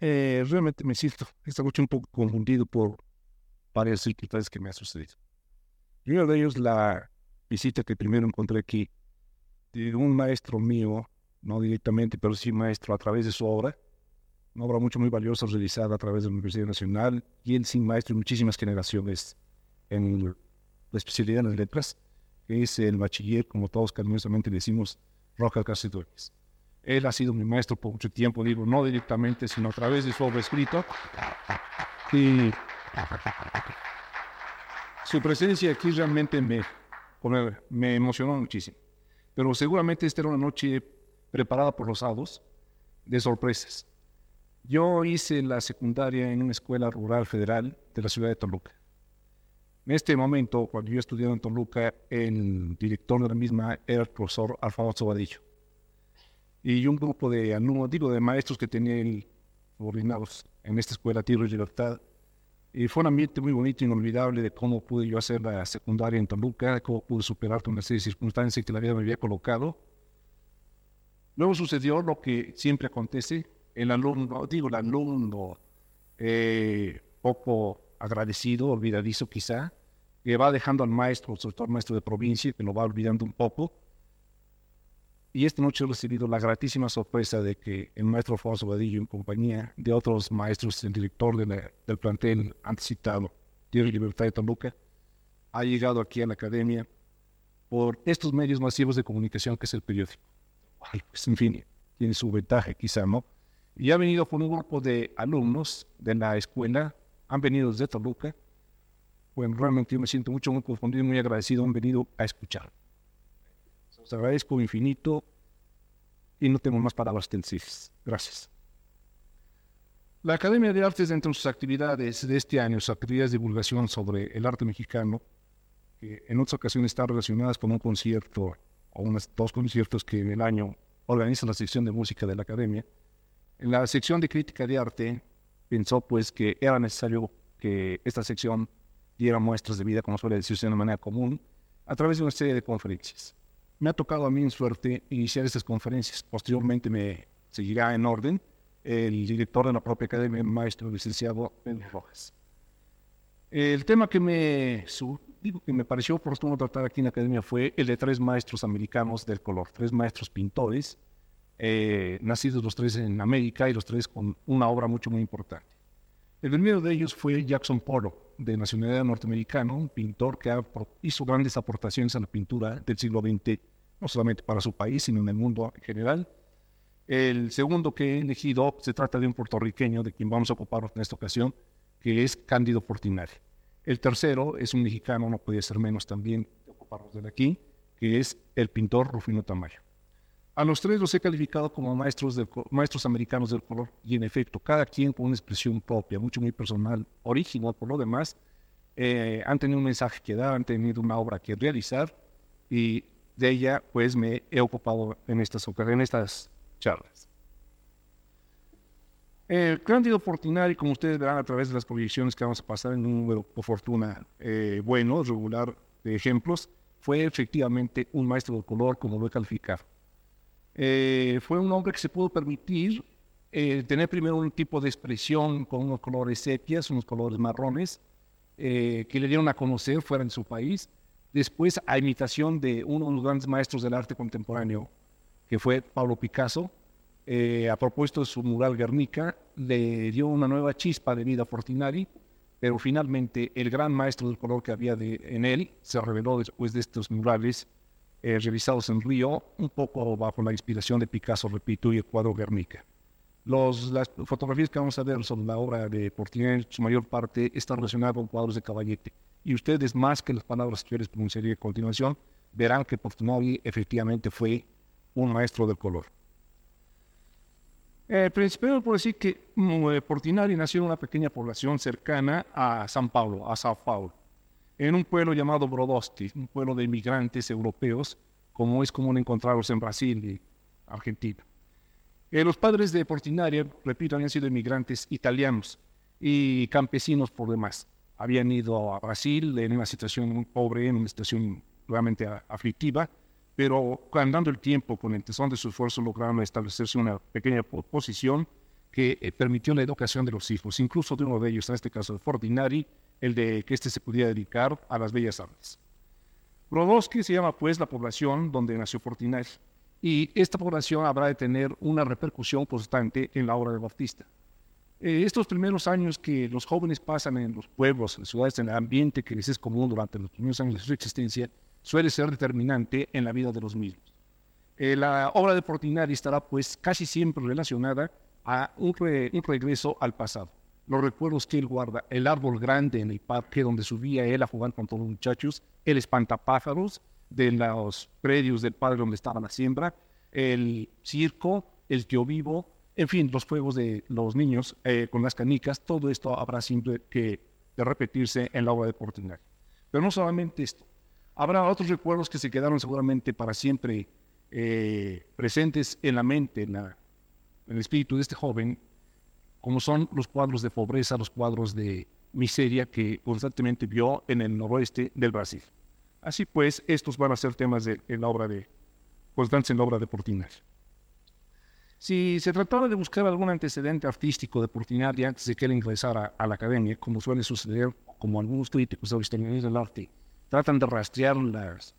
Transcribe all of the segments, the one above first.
Realmente me siento esta noche un poco confundido por varias circunstancias que me han sucedido. Primero de ellos, la visita que primero encontré aquí de un maestro mío, no directamente, pero sí maestro a través de su obra, una obra muy valiosa realizada a través de la Universidad Nacional, y él sí maestro de muchísimas generaciones en la especialidad en las letras, que es el bachiller, como todos cariñosamente decimos, Rojas Cacedones. Él ha sido mi maestro por mucho tiempo, digo, no directamente, sino a través de su obra escrita. Y su presencia aquí realmente me emocionó muchísimo. Pero seguramente esta era una noche preparada por los hados de sorpresas. Yo hice la secundaria en una escuela rural federal de la ciudad de Toluca. En este momento, cuando yo estudiaba en Toluca, el director de la misma era el profesor Alfonso Vadillo. Y un grupo de alumnos, de maestros que tenía él subordinados en esta escuela Tierra y Libertad. Y fue un ambiente muy bonito, inolvidable, de cómo pude yo hacer la secundaria en Toluca, de cómo pude superar toda una serie de circunstancias que la vida me había colocado. Luego sucedió lo que siempre acontece, el alumno poco agradecido, olvidadizo quizá, que va dejando al maestro, sobre todo al maestro de provincia, que lo va olvidando un poco. Y esta noche he recibido la gratísima sorpresa de que el maestro Alfonso Vadillo, en compañía de otros maestros, el director del plantel antes citado, Tierra y Libertad de Toluca, ha llegado aquí a la academia por estos medios masivos de comunicación que es el periódico. Ay, pues en fin, tiene su ventaja quizá, ¿no? Y ha venido con un grupo de alumnos de la escuela, han venido desde Toluca. Bueno, realmente yo me siento muy confundido y muy agradecido, han venido a escuchar. Os agradezco infinito y no tengo más palabras que decir. Gracias. La Academia de Artes, dentro de sus actividades de este año, sus actividades de divulgación sobre el arte mexicano, que en otras ocasiones están relacionadas con un concierto o unos dos conciertos que en el año organiza la sección de música de la Academia. En la sección de crítica de arte pensó pues que era necesario que esta sección diera muestras de vida, como suele decirse de una manera común, a través de una serie de conferencias. Me ha tocado a mí en suerte iniciar estas conferencias. Posteriormente me seguirá en orden el director de la propia academia, el maestro licenciado Pedro Rojas. El tema que me pareció oportuno tratar aquí en la academia fue el de tres maestros americanos del color, tres maestros pintores, nacidos los tres en América y los tres con una obra muy importante. El primero de ellos fue Jackson Pollock, de nacionalidad norteamericana, un pintor que hizo grandes aportaciones a la pintura del siglo XX, no solamente para su país, sino en el mundo en general. El segundo que he elegido se trata de un puertorriqueño, de quien vamos a ocuparnos en esta ocasión, que es Cándido Portinari. El tercero es un mexicano, no podía ser menos también de ocuparnos de él aquí, que es el pintor Rufino Tamayo. A los tres los he calificado como maestros americanos del color, y en efecto, cada quien con una expresión propia, muy personal, original por lo demás, han tenido un mensaje que dar, han tenido una obra que realizar, y de ella pues me he ocupado en estas charlas. Cándido Portinari, como ustedes verán a través de las proyecciones que vamos a pasar en un número, por fortuna, bueno, regular de ejemplos, fue efectivamente un maestro del color, como lo he calificado. Fue un hombre que se pudo permitir tener primero un tipo de expresión con unos colores sepias, unos colores marrones, que le dieron a conocer fuera de su país. Después, a imitación de uno de los grandes maestros del arte contemporáneo, que fue Pablo Picasso, a propósito de su mural Guernica, le dio una nueva chispa de vida a Portinari, pero finalmente el gran maestro del color que había en él se reveló después de estos murales realizados en Río, un poco bajo la inspiración de Picasso, repito, y el cuadro Guernica. Las fotografías que vamos a ver sobre la obra de Portinari, su mayor parte están relacionadas con cuadros de Caballete. Y ustedes, más que las palabras que yo les pronunciaré a continuación, verán que Portinari efectivamente fue un maestro del color. Primero por decir que Portinari nació en una pequeña población cercana a Sao Paulo, en un pueblo llamado Brodowski, un pueblo de inmigrantes europeos, como es común encontrarlos en Brasil y Argentina. Los padres de Portinari, repito, habían sido inmigrantes italianos y campesinos por demás. Habían ido a Brasil en una situación muy pobre, en una situación realmente aflictiva, pero andando el tiempo, con el tesón de su esfuerzo, lograron establecerse una pequeña posición que permitió la educación de los hijos, incluso de uno de ellos, en este caso de Portinari, el de que se pudiera dedicar a las bellas artes. Brodowski se llama pues la población donde nació Portinari, y esta población habrá de tener una repercusión constante en la obra del Bautista. Estos primeros años que los jóvenes pasan en los pueblos, en las ciudades, en el ambiente que les es común durante los primeros años de su existencia, suele ser determinante en la vida de los mismos. La obra de Portinari estará pues casi siempre relacionada a un regreso al pasado. Los recuerdos que él guarda, el árbol grande en el parque donde subía él a jugar con todos los muchachos, el espantapájaros de los predios del padre donde estaba la siembra, el circo, el tío vivo, en fin, los juegos de los niños con las canicas, todo esto habrá siempre que de repetirse en la obra de Portinari. Pero no solamente esto, habrá otros recuerdos que se quedaron seguramente para siempre presentes en la mente, en el espíritu de este joven, como son los cuadros de pobreza, los cuadros de miseria que constantemente vio en el noroeste del Brasil. Así pues, estos van a ser temas constantes en la obra de Portinari. Si se trataba de buscar algún antecedente artístico de Portinari antes de que él ingresara a la academia, como suele suceder, como algunos críticos o historiadores del arte tratan de rastrear las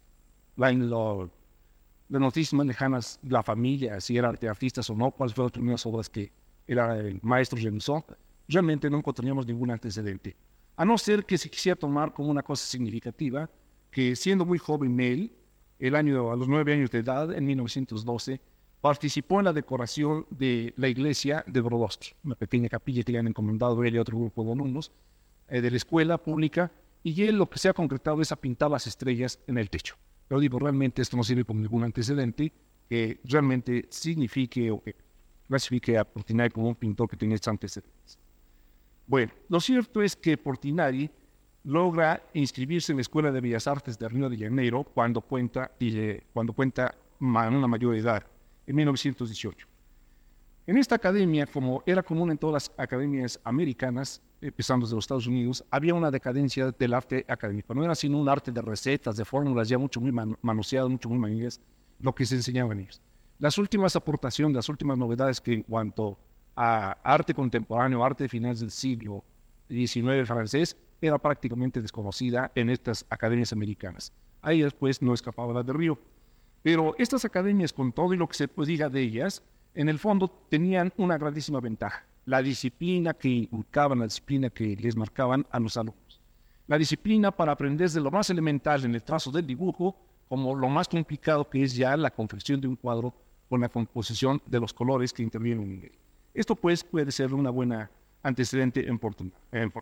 noticias más lejanas, la familia, si era de artistas o no, cuáles fueron las primeras obras que el maestro realizó, realmente no encontraríamos ningún antecedente. A no ser que se quisiera tomar como una cosa significativa, que siendo muy joven él, a los 9 años de edad, en 1912, participó en la decoración de la iglesia de Brodowski, una pequeña capilla que le han encomendado él y otro grupo de alumnos de la escuela pública, y él lo que se ha concretado es a pintar las estrellas en el techo. Pero digo, realmente esto no sirve como ningún antecedente que realmente signifique o que clasifique a Portinari como un pintor que tenía estos antecedentes. Bueno, lo cierto es que Portinari logra inscribirse en la Escuela de Bellas Artes de Río de Janeiro cuando cuenta una mayor edad, en 1918. En esta academia, como era común en todas las academias americanas, empezando desde los Estados Unidos, había una decadencia del arte académico. No era sino un arte de recetas, de fórmulas ya muy manoseadas, muy manidas, lo que se enseñaba en ellos. Las últimas aportaciones, las últimas novedades que en cuanto a arte contemporáneo, arte de finales del siglo XIX francés, era prácticamente desconocida en estas academias americanas. Ahí después no escapaba la de Río. Pero estas academias, con todo y lo que se diga de ellas, en el fondo tenían una grandísima ventaja. La disciplina que inculcaban, la disciplina que les marcaban a los alumnos. La disciplina para aprender desde lo más elemental en el trazo del dibujo, como lo más complicado que es ya la confección de un cuadro con la composición de los colores que intervienen en él. Esto pues puede ser una buena antecedente en Portinari.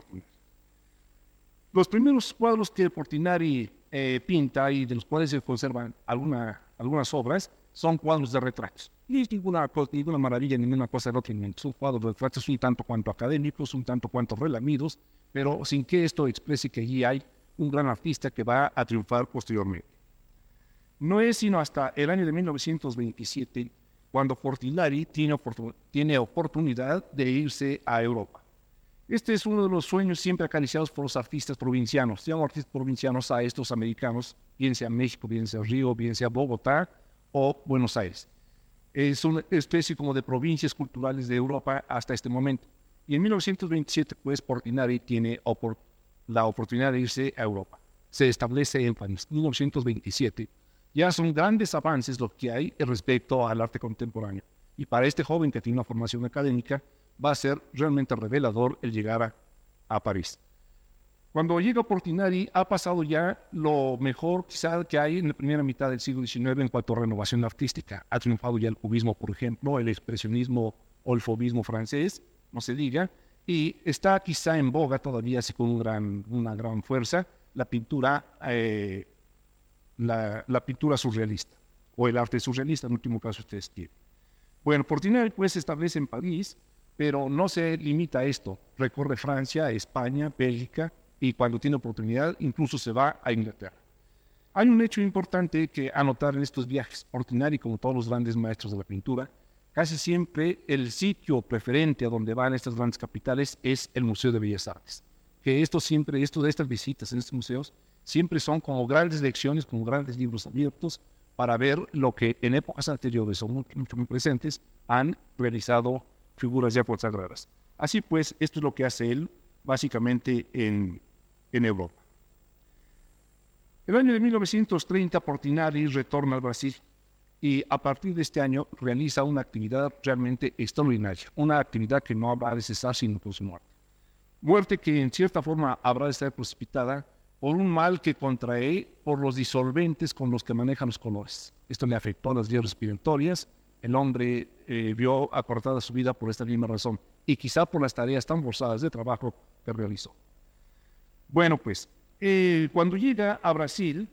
Los primeros cuadros que Portinari pinta y de los cuales se conservan algunas obras son cuadros de retratos. Y ninguna maravilla, ninguna cosa del otro mundo. Son cuadros de retratos un tanto cuanto académicos, un tanto cuanto relamidos, pero sin que esto exprese que allí hay un gran artista que va a triunfar posteriormente. No es sino hasta el año de 1927 cuando Portinari tiene oportunidad de irse a Europa. Este es uno de los sueños siempre acariciados por los artistas provincianos. Llaman artistas provincianos a estos americanos, bien sea México, bien sea Río, bien sea Bogotá o Buenos Aires. Es una especie como de provincias culturales de Europa hasta este momento. Y en 1927, pues, Portinari tiene la oportunidad de irse a Europa. Se establece en 1927. Ya son grandes avances lo que hay respecto al arte contemporáneo. Y para este joven que tiene una formación académica, va a ser realmente revelador el llegar a París. Cuando llega Portinari, ha pasado ya lo mejor quizá que hay en la primera mitad del siglo XIX en cuanto a renovación artística. Ha triunfado ya el cubismo, por ejemplo, el expresionismo o el fauvismo francés, no se diga, y está quizá en boga todavía, así con una gran fuerza, la pintura surrealista, o el arte surrealista, en último caso ustedes quieren. Bueno, Portinari pues se establece en París, pero no se limita a esto. Recorre Francia, España, Bélgica, y cuando tiene oportunidad incluso se va a Inglaterra. Hay un hecho importante que anotar en estos viajes. Portinari, como todos los grandes maestros de la pintura, casi siempre el sitio preferente a donde van estas grandes capitales es el Museo de Bellas Artes. Que de estas visitas en estos museos siempre son como grandes lecciones, como grandes libros abiertos para ver lo que en épocas anteriores o muy presentes han realizado figuras ya consagradas. Así pues, esto es lo que hace él básicamente en Europa. El año de 1930 Portinari retorna al Brasil y a partir de este año realiza una actividad realmente extraordinaria, una actividad que no habrá de cesar sino con su muerte. Muerte que en cierta forma habrá de estar precipitada por un mal que contrae por los disolventes con los que manejan los colores. Esto le afectó a las vías respiratorias. El hombre vio acortada su vida por esta misma razón y quizá por las tareas tan forzadas de trabajo que realizó. Bueno, pues, cuando llega a Brasil,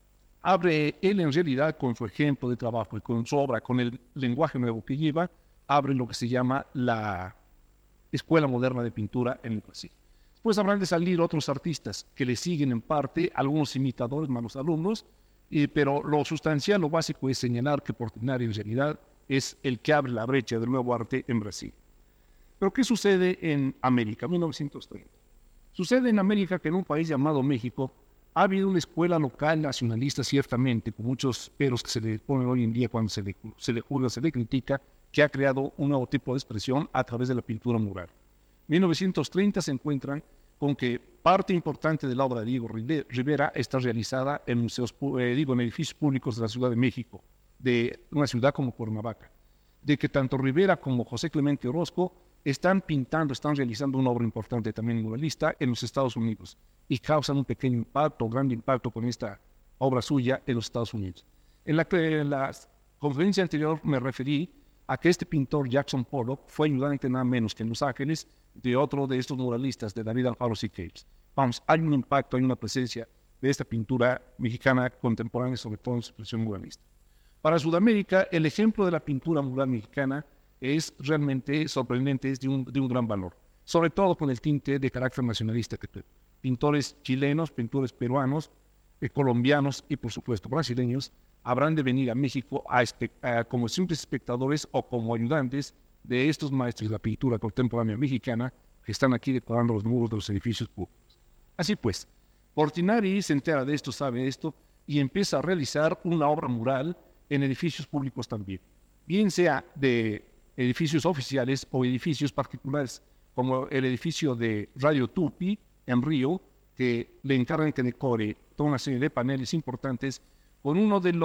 abre él en realidad con su ejemplo de trabajo y con su obra, con el lenguaje nuevo que lleva, abre lo que se llama la Escuela Moderna de Pintura en el Brasil. Después habrán de salir otros artistas que le siguen en parte, algunos imitadores, malos alumnos, pero lo sustancial, lo básico es señalar que Portinari en realidad es el que abre la brecha del nuevo arte en Brasil. Pero ¿qué sucede en América? 1930. Sucede en América que en un país llamado México ha habido una escuela local nacionalista ciertamente, con muchos peros que se le ponen hoy en día cuando se le juzga, se le critica, que ha creado un nuevo tipo de expresión a través de la pintura mural. En 1930 se encuentran con que parte importante de la obra de Diego Rivera está realizada en museos, en edificios públicos de la Ciudad de México, de una ciudad como Cuernavaca, de que tanto Rivera como José Clemente Orozco están pintando, están realizando una obra importante también muralista en los Estados Unidos y causan un pequeño impacto, gran impacto con esta obra suya en los Estados Unidos. En la conferencia anterior me referí a que este pintor Jackson Pollock fue ayudante nada menos que en Los Ángeles de otro de estos muralistas, de David Alfaro Siqueiros. Vamos, hay un impacto, hay una presencia de esta pintura mexicana contemporánea, sobre todo en su expresión muralista. Para Sudamérica, el ejemplo de la pintura mural mexicana es realmente sorprendente, es de un gran valor, sobre todo con el tinte de carácter nacionalista que tuvo. Pintores chilenos, pintores peruanos, colombianos y por supuesto brasileños habrán de venir a México como simples espectadores o como ayudantes de estos maestros de la pintura contemporánea mexicana que están aquí decorando los muros de los edificios públicos. Así pues, Portinari se entera de esto, sabe esto, y empieza a realizar una obra mural en edificios públicos también, bien sea de edificios oficiales o edificios particulares, como el edificio de Radio Tupi en Río, que le encargan que decore toda una serie de paneles importantes con una de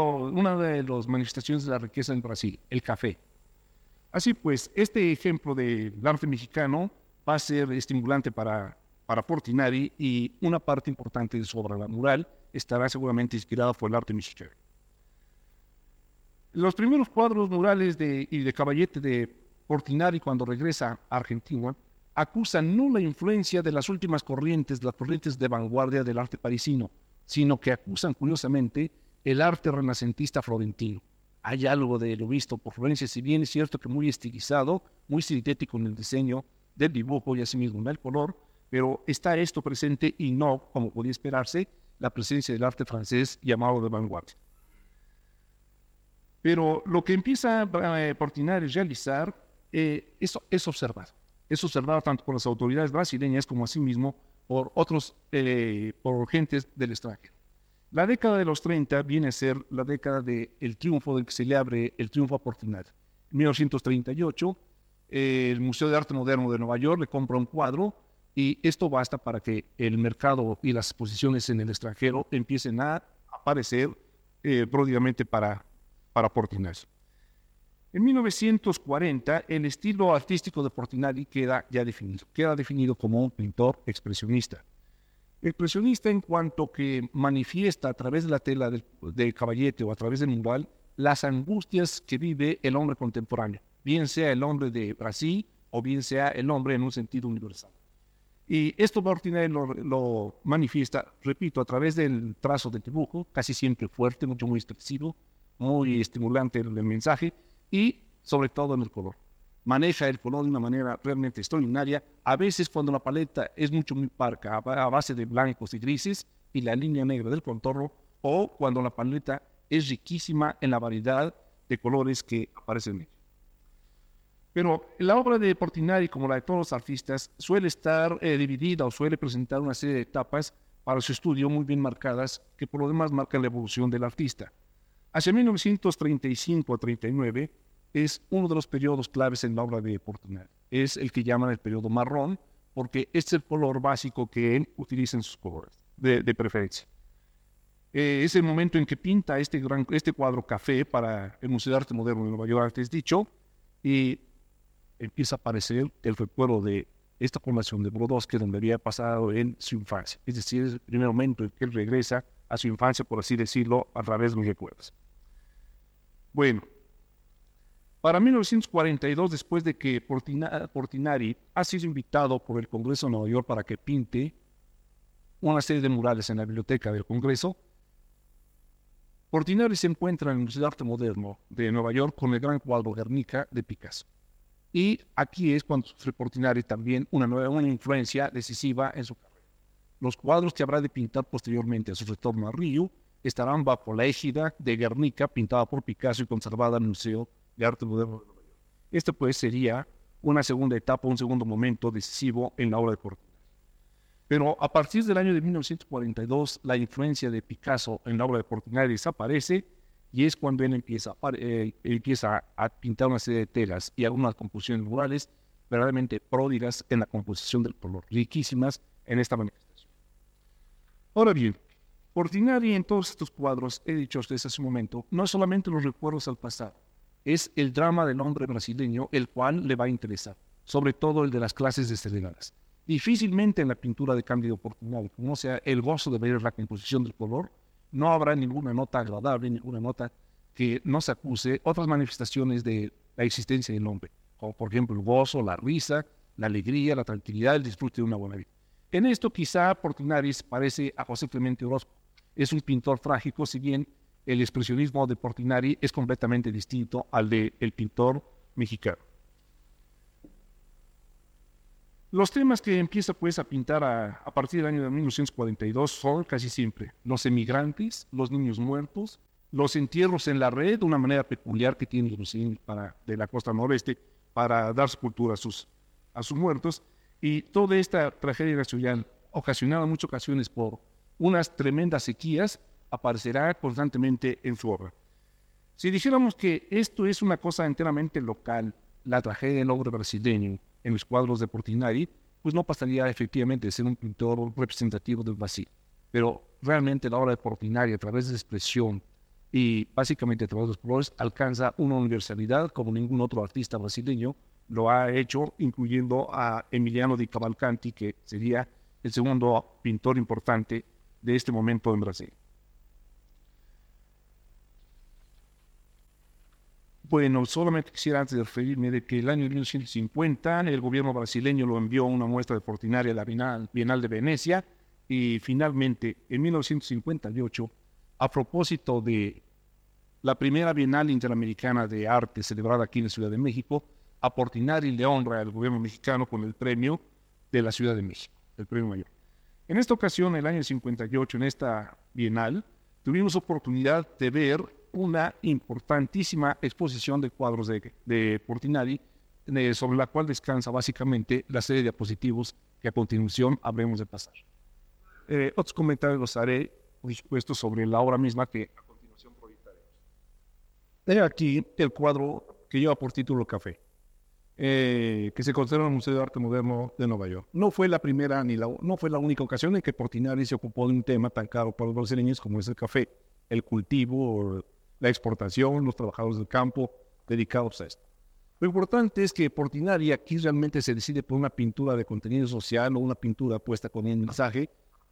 las manifestaciones de la riqueza en Brasil, el café. Así pues, este ejemplo del arte mexicano va a ser estimulante para Portinari y una parte importante de su obra, la mural, estará seguramente inspirada por el arte mexicano. Los primeros cuadros murales y de Caballete de Portinari cuando regresa a Argentina acusan no la influencia de las últimas corrientes, las corrientes de vanguardia del arte parisino, sino que acusan curiosamente el arte renacentista florentino. Hay algo de lo visto por Florencia, si bien es cierto que muy estilizado, muy sintético en el diseño del dibujo y asimismo en el color, pero está esto presente y no, como podía esperarse, la presencia del arte francés llamado de vanguardia. Pero lo que empieza Portinari a realizar es observar tanto por las autoridades brasileñas como asimismo por por gentes del extranjero. La década de los 30 viene a ser la década del triunfo del que se le abre el triunfo a Portinari. En 1938, el Museo de Arte Moderno de Nueva York le compra un cuadro y esto basta para que el mercado y las exposiciones en el extranjero empiecen a aparecer pródigamente para Portinari. En 1940, el estilo artístico de Portinari queda definido como un pintor expresionista. Expresionista en cuanto que manifiesta a través de la tela de Caballete o a través del mural las angustias que vive el hombre contemporáneo, bien sea el hombre de Brasil o bien sea el hombre en un sentido universal. Y esto Portinari lo manifiesta, repito, a través del trazo del dibujo, casi siempre fuerte, mucho muy expresivo, muy estimulante el mensaje y sobre todo en el color. Maneja el color de una manera realmente extraordinaria, a veces cuando la paleta es muy parca, a base de blancos y grises y la línea negra del contorno, o cuando la paleta es riquísima en la variedad de colores que aparecen en ella. Pero la obra de Portinari, como la de todos los artistas, suele estar dividida o suele presentar una serie de etapas para su estudio muy bien marcadas, que por lo demás marcan la evolución del artista. Hacia 1935 a 39, es uno de los periodos claves en la obra de Portinari. Es el que llaman el periodo marrón, porque este es el color básico que él utiliza en sus colores, de preferencia. Es el momento en que pinta este cuadro café para el Museo de Arte Moderno de Nueva York, antes dicho, y empieza a aparecer el recuerdo de esta formación de Brodowski donde había pasado en su infancia. Es decir, es el primer momento en que él regresa a su infancia, por así decirlo, a través de los recuerdos. Bueno, para 1942, después de que Portinari ha sido invitado por el Congreso de Nueva York para que pinte una serie de murales en la biblioteca del Congreso, Portinari se encuentra en el Museo de Arte Moderno de Nueva York con el gran cuadro Guernica de Picasso. Y aquí es cuando sufre Portinari también una influencia decisiva en su carrera. Los cuadros que habrá de pintar posteriormente a su retorno a Río estarán bajo la égida de Guernica, pintada por Picasso y conservada en el Museo de Arte Moderno de Nueva York. Este pues sería una segunda etapa, un segundo momento decisivo en la obra de Portinari. Pero a partir del año de 1942, la influencia de Picasso en la obra de Portinari desaparece y es cuando él empieza a pintar una serie de telas y algunas composiciones murales verdaderamente pródigas en la composición del color, riquísimas en esta manifestación. Ahora bien, Portinari en todos estos cuadros, he dicho a ustedes hace un momento, no es solamente los recuerdos al pasado, es el drama del hombre brasileño el cual le va a interesar, sobre todo el de las clases desheredadas. Difícilmente en la pintura de Cándido Portinari, como sea el gozo de ver la composición del color, no habrá ninguna nota agradable, ninguna nota que nos acuse otras manifestaciones de la existencia del hombre, como por ejemplo el gozo, la risa, la alegría, la tranquilidad, el disfrute de una buena vida. En esto quizá Portinari se parece a José Clemente Orozco. Es un pintor trágico, si bien el expresionismo de Portinari es completamente distinto al del pintor mexicano. Los temas que empieza pues a pintar a partir del año de 1942 son casi siempre los emigrantes, los niños muertos, los entierros en la red, una manera peculiar que tienen los de la costa noreste para dar sepultura a sus muertos, y toda esta tragedia nacional, ocasionada en muchas ocasiones por unas tremendas sequías, aparecerá constantemente en su obra. Si dijéramos que esto es una cosa enteramente local, la tragedia del hombre brasileño, en los cuadros de Portinari, pues no pasaría efectivamente de ser un pintor representativo del Brasil. Pero realmente la obra de Portinari, a través de la expresión y básicamente a través de los colores, alcanza una universalidad como ningún otro artista brasileño lo ha hecho, incluyendo a Emiliano di Cavalcanti, que sería el segundo pintor importante de este momento en Brasil. Bueno, solamente quisiera antes de referirme de que el año 1950 el gobierno brasileño lo envió una muestra de Portinari a la Bienal de Venecia y finalmente en 1958, a propósito de la primera Bienal Interamericana de Arte celebrada aquí en la Ciudad de México, a Portinari le honra al gobierno mexicano con el premio de la Ciudad de México, el premio mayor. En esta ocasión, el año 58, en esta Bienal, tuvimos oportunidad de ver una importantísima exposición de cuadros de Portinari, sobre la cual descansa básicamente la serie de diapositivos que a continuación habremos de pasar. Otros comentarios los haré, por supuesto, sobre la obra misma que a continuación proyectaremos. He aquí el cuadro que lleva por título Café, que se conserva en el Museo de Arte Moderno de Nueva York. No fue la primera no fue la única ocasión en que Portinari se ocupó de un tema tan caro para los brasileños como es el café, el cultivo, la exportación, los trabajadores del campo dedicados a esto. Lo importante es que Portinari aquí realmente se decide por una pintura de contenido social o una pintura puesta con un mensaje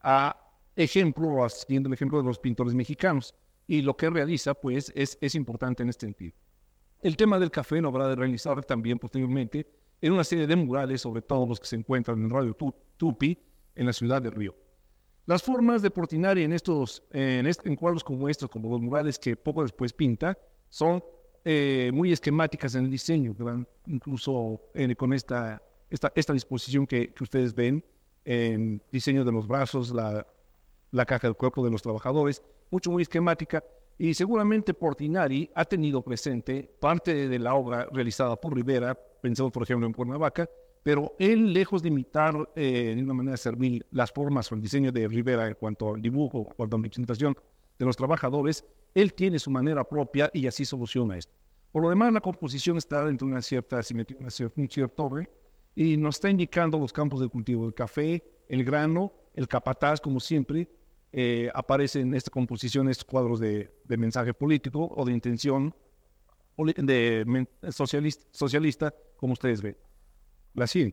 siguiendo el ejemplo de los pintores mexicanos. Y lo que realiza, pues, es importante en este sentido. El tema del café lo habrá de realizar también posteriormente en una serie de murales, sobre todo los que se encuentran en Radio Tupi, en la ciudad de Río. Las formas de Portinari en cuadros como estos, como los murales que poco después pinta, son muy esquemáticas en el diseño, ¿verdad? Incluso con esta disposición que ustedes ven, en diseño de los brazos, la caja del cuerpo de los trabajadores, muy esquemática, y seguramente Portinari ha tenido presente parte de la obra realizada por Rivera, pensamos por ejemplo en Cuernavaca, pero él, lejos de imitar de una manera servil las formas o el diseño de Rivera en cuanto al dibujo, en cuanto a la representación de los trabajadores, él tiene su manera propia y así soluciona esto. Por lo demás, la composición está dentro de una cierta simetría, un cierto orden, y nos está indicando los campos de cultivo, el café, el grano, el capataz, como siempre, aparece en esta composición estos cuadros de mensaje político o de intención socialista, como ustedes ven. La siguiente.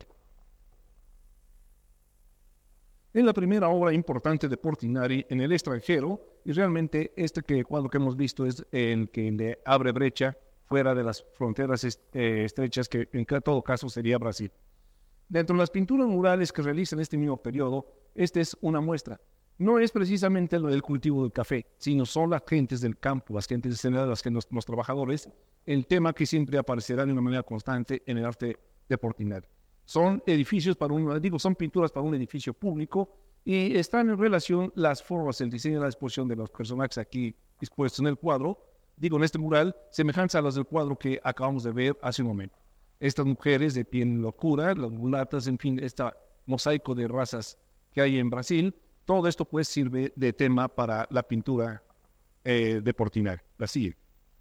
Es la primera obra importante de Portinari en el extranjero y realmente cuadro que hemos visto es el que le abre brecha fuera de las fronteras estrechas que en todo caso sería Brasil. Dentro de las pinturas murales que realiza en este mismo periodo, esta es una muestra. No es precisamente lo del cultivo del café, sino son las gentes del campo, las gentes escenarias, los trabajadores, el tema que siempre aparecerá de una manera constante en el arte de Portinari. Son edificios son pinturas para un edificio público y están en relación las formas, el diseño de la exposición de los personajes aquí expuestos en el cuadro, en este mural, semejantes a las del cuadro que acabamos de ver hace un momento. Estas mujeres de piel locura, las mulatas, en fin, este mosaico de razas que hay en Brasil, todo esto pues sirve de tema para la pintura de Portinari. La siguiente.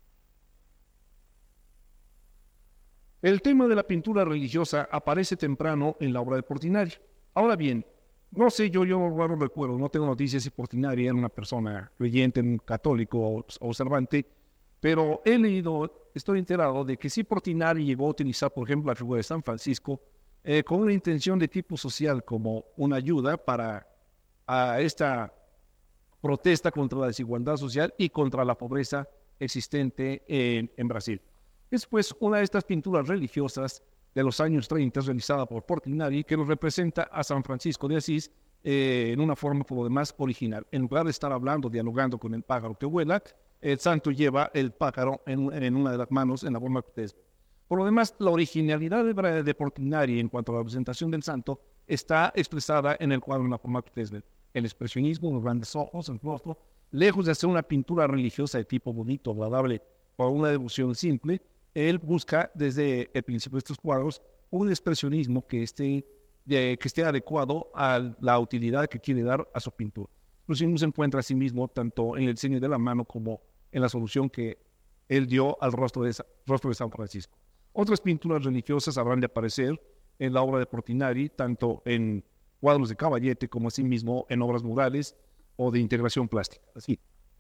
El tema de la pintura religiosa aparece temprano en la obra de Portinari. Ahora bien, no sé, yo no recuerdo, no tengo noticias si Portinari era una persona creyente, un católico o observante, pero estoy enterado de que si Portinari llegó a utilizar, por ejemplo, la figura de San Francisco con una intención de tipo social, como una ayuda para esta protesta contra la desigualdad social y contra la pobreza existente en Brasil. Es pues una de estas pinturas religiosas de los años 30 realizada por Portinari que nos representa a San Francisco de Asís en una forma por lo demás original. En lugar de estar dialogando con el pájaro que vuela, el santo lleva el pájaro en una de las manos en la forma que ustedes ven. Por lo demás, la originalidad de Portinari en cuanto a la representación del santo está expresada en el cuadro en la forma que ustedes ven. El expresionismo, los grandes ojos, el rostro, lejos de hacer una pintura religiosa de tipo bonito, agradable, o una devoción simple, él busca desde el principio de estos cuadros un expresionismo que esté adecuado a la utilidad que quiere dar a su pintura. El expresionismo se encuentra a sí mismo tanto en el diseño de la mano como en la solución que él dio al rostro de San Francisco. Otras pinturas religiosas habrán de aparecer en la obra de Portinari, tanto en cuadros de caballete como asimismo en obras murales o de integración plástica. Así.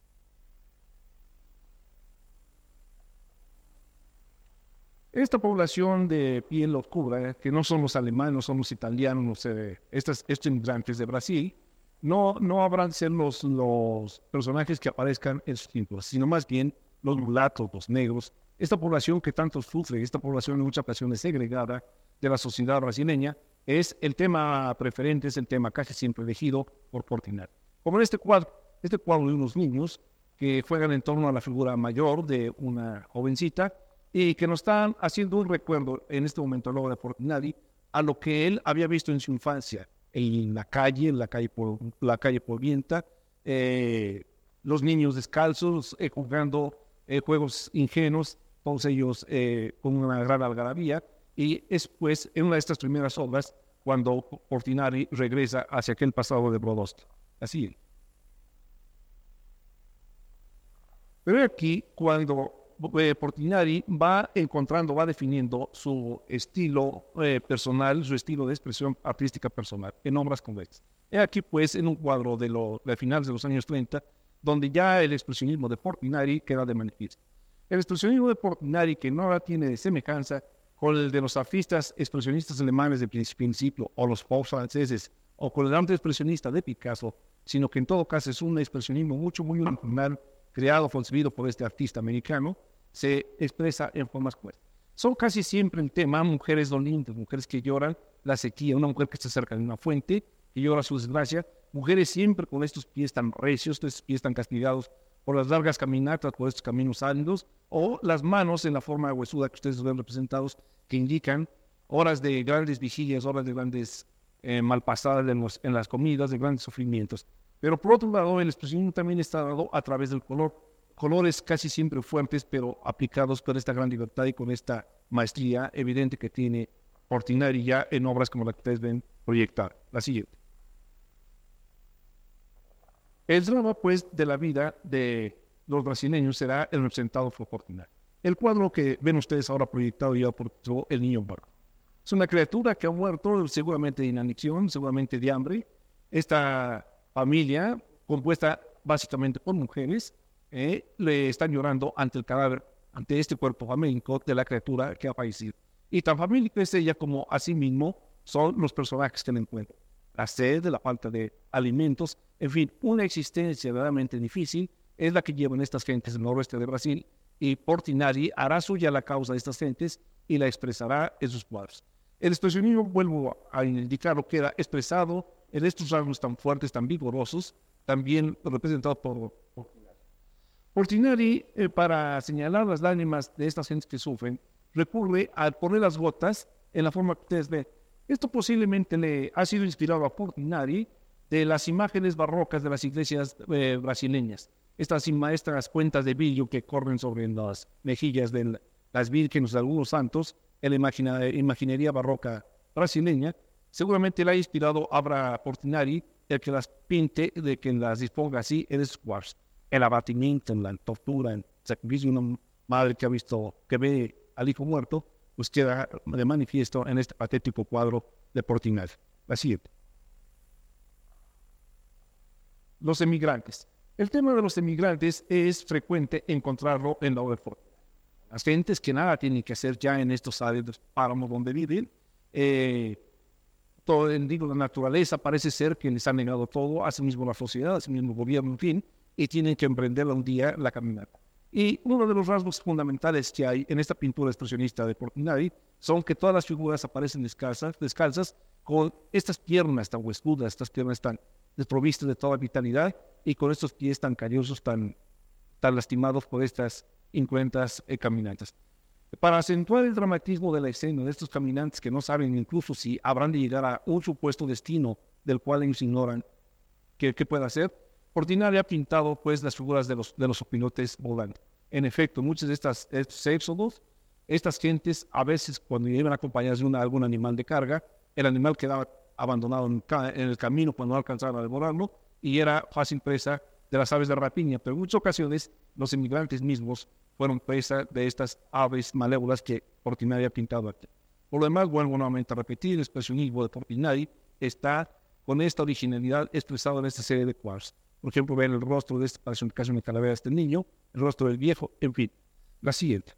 Esta población de piel oscura, que no son los alemanes, no son los italianos, estos inmigrantes de Brasil, no habrán de ser los personajes que aparezcan en sus pinturas, sino más bien los mulatos, los negros, esta población que tanto sufre, esta población en muchas ocasiones segregada de la sociedad brasileña, es el tema preferente, es el tema casi siempre elegido por Portinari. Como en este cuadro de unos niños que juegan en torno a la figura mayor de una jovencita y que nos están haciendo un recuerdo en este momento a la obra de Portinari a lo que él había visto en su infancia, en la calle polvienta, los niños descalzos jugando juegos ingenuos, todos ellos con una gran algarabía, y es pues en una de estas primeras obras cuando Portinari regresa hacia aquel pasado de Brodowski. Así. Pero aquí cuando Portinari va definiendo su estilo personal, su estilo de expresión artística personal en obras como estas. Aquí pues en un cuadro de finales de los años 30, donde ya el expresionismo de Portinari queda de manifiesto. El expresionismo de Portinari, que no tiene de semejanza con el de los artistas expresionistas alemanes de principio, o los pop franceses, o con el arte expresionista de Picasso, sino que en todo caso es un expresionismo muy original, creado, concebido por este artista americano, se expresa en formas como esta. Son casi siempre el tema mujeres dolientes, mujeres que lloran la sequía, una mujer que está cerca de una fuente, que llora su desgracia, mujeres siempre con estos pies tan recios, estos pies tan castigados por las largas caminatas, por estos caminos áridos, o las manos en la forma huesuda que ustedes ven representados, que indican horas de grandes vigilias, horas de grandes malpasadas en las comidas, de grandes sufrimientos. Pero por otro lado, el expresionismo también está dado a través del color. Colores casi siempre fuertes, pero aplicados con esta gran libertad y con esta maestría evidente que tiene Portinari ya en obras como la que ustedes ven proyectar. La siguiente. El drama, pues, de la vida de los brasileños será el representado por Portinari. El cuadro que ven ustedes ahora proyectado ya por el niño muerto. Es una criatura que ha muerto seguramente de inanición, seguramente de hambre. Esta familia, compuesta básicamente por mujeres, le están llorando ante el cadáver, ante este cuerpo famélico de la criatura que ha fallecido. Y tan famélica es ella como a sí mismo son los personajes que le encuentran. La sed, la falta de alimentos, en fin, una existencia verdaderamente difícil es la que llevan estas gentes del noroeste de Brasil, y Portinari hará suya la causa de estas gentes y la expresará en sus cuadros. El expresionismo, vuelvo a indicar, lo que era expresado en estos rasgos tan fuertes, tan vigorosos, también representados por Portinari. Portinari, para señalar las lágrimas de estas gentes que sufren, recurre a poner las gotas en la forma que ustedes ven. Esto posiblemente le ha sido inspirado a Portinari de las imágenes barrocas de las iglesias brasileñas. Estas cuentas de vidrio que corren sobre las mejillas de las vírgenes de algunos santos, en la imaginería barroca brasileña, seguramente le ha inspirado a Portinari el que las pinte, de que las disponga así en esos cuadros. El abatimiento, en la tortura, en el sacrificio de una madre que ve al hijo muerto, pues queda de manifiesto en este patético cuadro de Portinari. La siguiente. Los emigrantes. El tema de los emigrantes es frecuente encontrarlo en la obra de Portinari. Las gentes que nada tienen que hacer ya en estos áridos páramos donde viven, la naturaleza parece ser que les ha negado todo, así mismo la sociedad, así mismo el gobierno, en fin, y tienen que emprender un día la caminata. Y uno de los rasgos fundamentales que hay en esta pintura expresionista de Portinari son que todas las figuras aparecen descalzas con estas piernas tan huesudas, estas piernas tan desprovistas de toda vitalidad y con estos pies tan callosos, tan lastimados por estas incruentas caminantes. Para acentuar el dramatismo de la escena de estos caminantes que no saben incluso si habrán de llegar a un supuesto destino del cual ellos ignoran qué puede hacer, Portinari ha pintado pues las figuras de los opilotes volando. En efecto, muchos de estos éxodos, estas gentes a veces cuando iban acompañadas de algún animal de carga, el animal quedaba abandonado en el camino cuando no alcanzaban a devorarlo y era fácil presa de las aves de rapiña, pero en muchas ocasiones los emigrantes mismos fueron presa de estas aves malévolas que Portinari ha pintado aquí. Por lo demás, vuelvo nuevamente a repetir, el expresionismo de Portinari está con esta originalidad expresada en esta serie de cuadros. Por ejemplo, ven el rostro de este, parece casi una calavera de este niño, el rostro del viejo, en fin. La siguiente.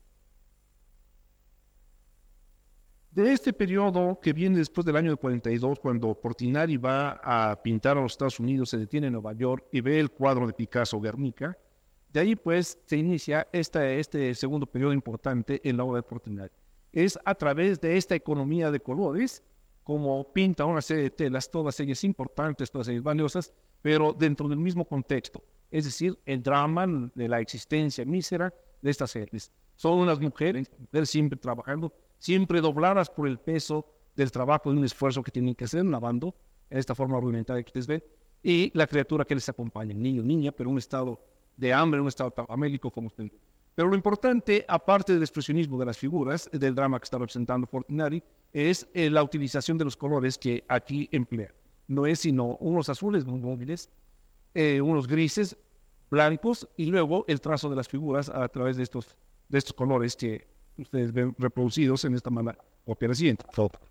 De este periodo que viene después del año 42, cuando Portinari va a pintar a los Estados Unidos, se detiene en Nueva York y ve el cuadro de Picasso, Guernica, de ahí pues se inicia este segundo periodo importante en la obra de Portinari. Es a través de esta economía de colores como pinta una serie de telas, todas ellas importantes, todas ellas valiosas, pero dentro del mismo contexto, es decir, el drama de la existencia mísera de estas gentes. Son unas mujeres siempre trabajando, siempre dobladas por el peso del trabajo, de un esfuerzo que tienen que hacer, lavando, en esta forma rudimentaria que ustedes ven, y la criatura que les acompaña, niño, niña, pero en un estado de hambre, en un estado famélico como ustedes ven. Pero lo importante, aparte del expresionismo de las figuras, del drama que está representando Portinari, es la utilización de los colores que aquí emplea. No es sino unos azules muy móviles, unos grises, blancos, y luego el trazo de las figuras a través de estos colores que ustedes ven reproducidos en esta manera. Copia la siguiente.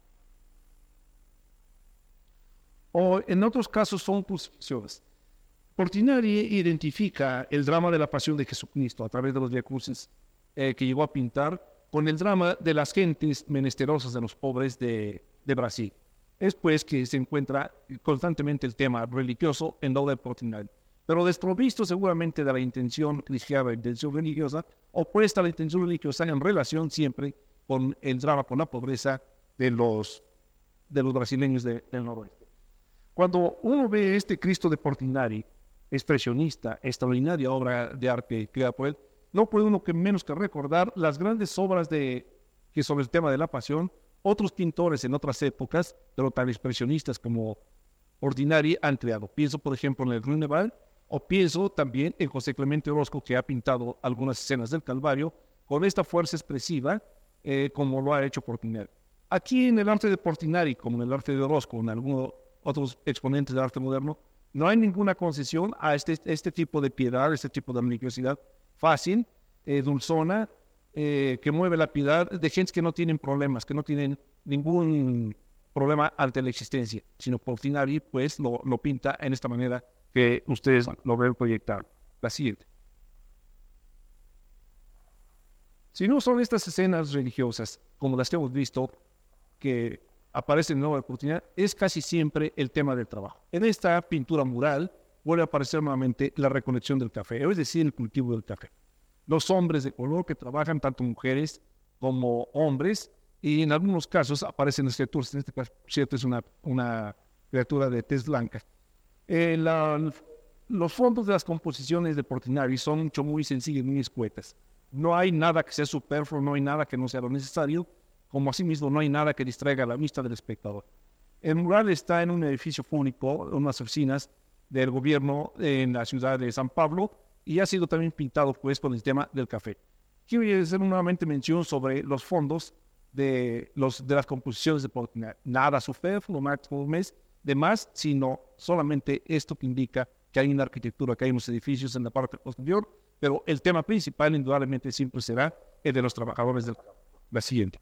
O en otros casos son crucifixiones. Portinari identifica el drama de la pasión de Jesucristo a través de los Via Crucis que llegó a pintar con el drama de las gentes menesterosas, de los pobres de Brasil. Es pues que se encuentra constantemente el tema religioso en la obra de Portinari, pero desprovisto seguramente de la intención cristiana, la intención religiosa, opuesta a la intención religiosa en relación siempre con el drama, con la pobreza de los brasileños del noroeste. Cuando uno ve este Cristo de Portinari, expresionista, extraordinaria obra de arte creada por él, no puede uno menos que recordar las grandes obras que sobre el tema de la pasión, otros pintores en otras épocas, pero tan expresionistas como Portinari han creado. Pienso, por ejemplo, en el Grunewald, o pienso también en José Clemente Orozco, que ha pintado algunas escenas del Calvario con esta fuerza expresiva, como lo ha hecho Portinari. Aquí en el arte de Portinari, como en el arte de Orozco, en algunos otros exponentes del arte moderno, no hay ninguna concesión a este tipo de piedad, este tipo de religiosidad fácil, dulzona, que mueve la piedad de gentes que no tienen problemas, que no tienen ningún problema ante la existencia, sino Portinari pues lo pinta en esta manera que ustedes lo ven proyectar. La siguiente. Si no son estas escenas religiosas, como las que hemos visto, que aparecen en la obra de Portinari, es casi siempre el tema del trabajo. En esta pintura mural vuelve a aparecer nuevamente la recolección del café, es decir, el cultivo del café. Los hombres de color que trabajan, tanto mujeres como hombres, y en algunos casos aparecen las criaturas. En este caso, cierto, es una criatura de tez blanca. Los fondos de las composiciones de Portinari son mucho muy sencillos, muy escuetas. No hay nada que sea superfluo, no hay nada que no sea lo necesario, como asimismo no hay nada que distraiga la vista del espectador. El mural está en un edificio público, unas oficinas del gobierno en la ciudad de San Pablo, y ha sido también pintado pues con el tema del café. Quiero hacer nuevamente mención sobre los fondos de las composiciones de Portinari. Nada superfluo, de más, sino solamente esto que indica que hay una arquitectura, que hay unos edificios en la parte posterior, pero el tema principal indudablemente siempre será el de los trabajadores del campo. La siguiente.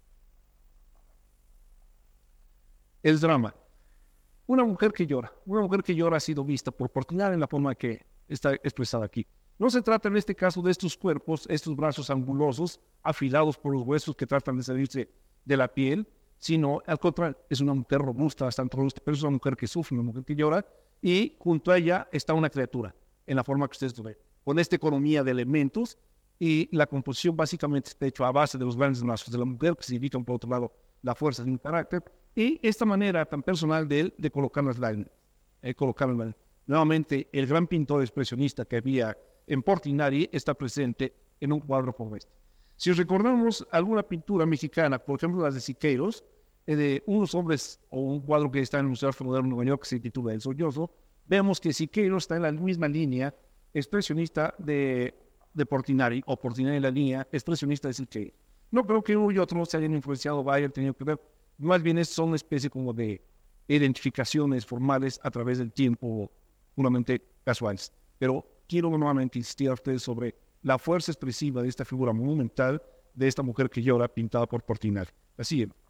El drama. Una mujer que llora ha sido vista por Portinari en la forma que está expresada aquí. No se trata en este caso de estos cuerpos, estos brazos angulosos, afilados por los huesos que tratan de salirse de la piel, sino al contrario, es una mujer robusta, bastante robusta, pero es una mujer que sufre, una mujer que llora, y junto a ella está una criatura, en la forma que ustedes lo ven, con esta economía de elementos, y la composición básicamente está hecha a base de los grandes brazos de la mujer, que significan por otro lado la fuerza de un carácter, y esta manera tan personal de él de colocar las lágrimas. Nuevamente, el gran pintor expresionista que había en Portinari está presente en un cuadro como este. Si recordamos alguna pintura mexicana, por ejemplo las de Siqueiros, de unos hombres, o un cuadro que está en el Museo de Arte Moderno de Nueva York que se titula El Sollozo, vemos que Siqueiros está en la misma línea expresionista de Portinari, o Portinari en la línea expresionista de Siqueiros. No creo que uno y otro se hayan influenciado, hayan tenido que ver, más bien son una especie como de identificaciones formales a través del tiempo, puramente casuales. Pero quiero nuevamente insistir a ustedes sobre la fuerza expresiva de esta figura monumental, de esta mujer que llora, pintada por Portinari. Así es.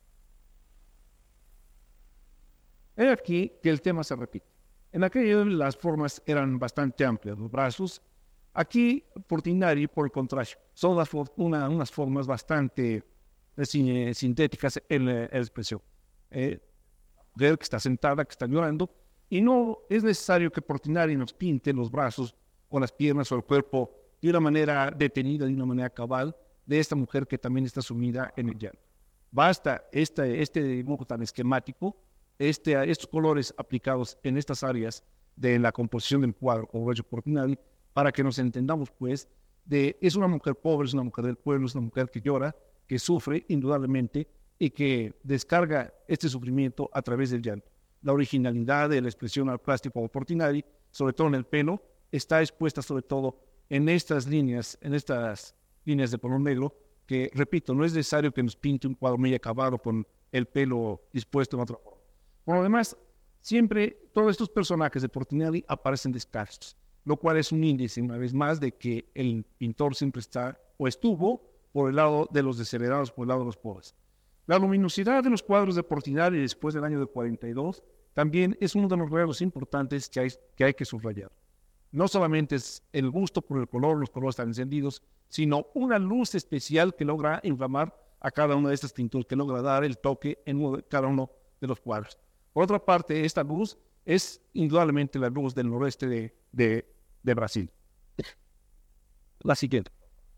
He aquí que el tema se repite. En aquello las formas eran bastante amplias, los brazos. Aquí Portinari, por el contrario, son unas formas bastante sintéticas en la expresión. Ver que está sentada, que está llorando, y no es necesario que Portinari nos pinte los brazos o las piernas o el cuerpo de una manera detenida, de una manera cabal, de esta mujer que también está sumida en el llanto. Basta este dibujo tan esquemático, estos colores aplicados en estas áreas de la composición del cuadro, como lo ha hecho Portinari, para que nos entendamos, pues, es una mujer pobre, es una mujer del pueblo, es una mujer que llora, que sufre indudablemente y que descarga este sufrimiento a través del llanto. La originalidad de la expresión al plástico de Portinari, sobre todo en el pelo, está expuesta sobre todo en estas líneas de color negro, que, repito, no es necesario que nos pinte un cuadro muy acabado con el pelo dispuesto en otra forma. Por lo demás, siempre todos estos personajes de Portinari aparecen descalzos, lo cual es un índice, una vez más, de que el pintor siempre está o estuvo por el lado de los desheredados, por el lado de los pobres. La luminosidad de los cuadros de Portinari después del año de 42 también es uno de los rasgos importantes que hay que subrayar. No solamente es el gusto por el color, los colores están encendidos, sino una luz especial que logra inflamar a cada una de estas pinturas, que logra dar el toque en cada uno de los cuadros. Por otra parte, esta luz es indudablemente la luz del noroeste de Brasil. La siguiente.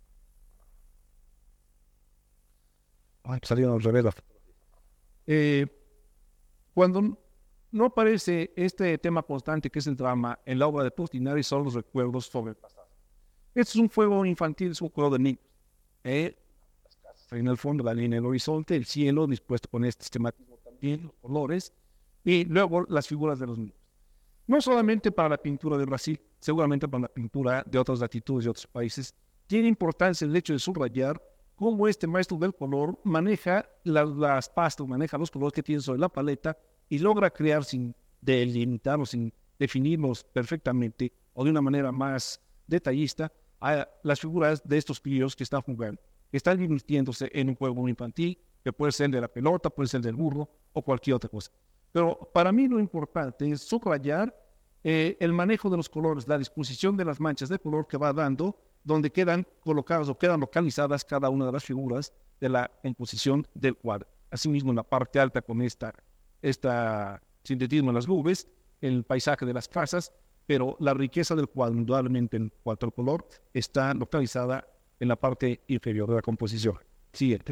Salieron al revés. Cuando no aparece este tema constante que es el drama en la obra de Portinari, son los recuerdos sobre el pasado. Este es un juego infantil, es un juego de niños. En el fondo, la línea del horizonte, el cielo dispuesto con este esquematismo también, los colores, y luego las figuras de los niños. No solamente para la pintura de Brasil, seguramente para la pintura de otras latitudes y otros países, tiene importancia el hecho de subrayar cómo este maestro del color maneja las pastas, maneja los colores que tiene sobre la paleta y logra crear sin delimitarlos, sin definirlos perfectamente o de una manera más detallista, a las figuras de estos críos que están jugando, que están divirtiéndose en un juego infantil, que puede ser de la pelota, puede ser del burro o cualquier otra cosa. Pero para mí lo importante es subrayar el manejo de los colores, la disposición de las manchas de color que va dando, donde quedan colocadas o quedan localizadas cada una de las figuras de la composición del cuadro. Asimismo, en la parte alta con esta sintetismo en las nubes, el paisaje de las casas, pero la riqueza del cuadro, indudablemente en cuanto al color, está localizada en la parte inferior de la composición. Siguiente.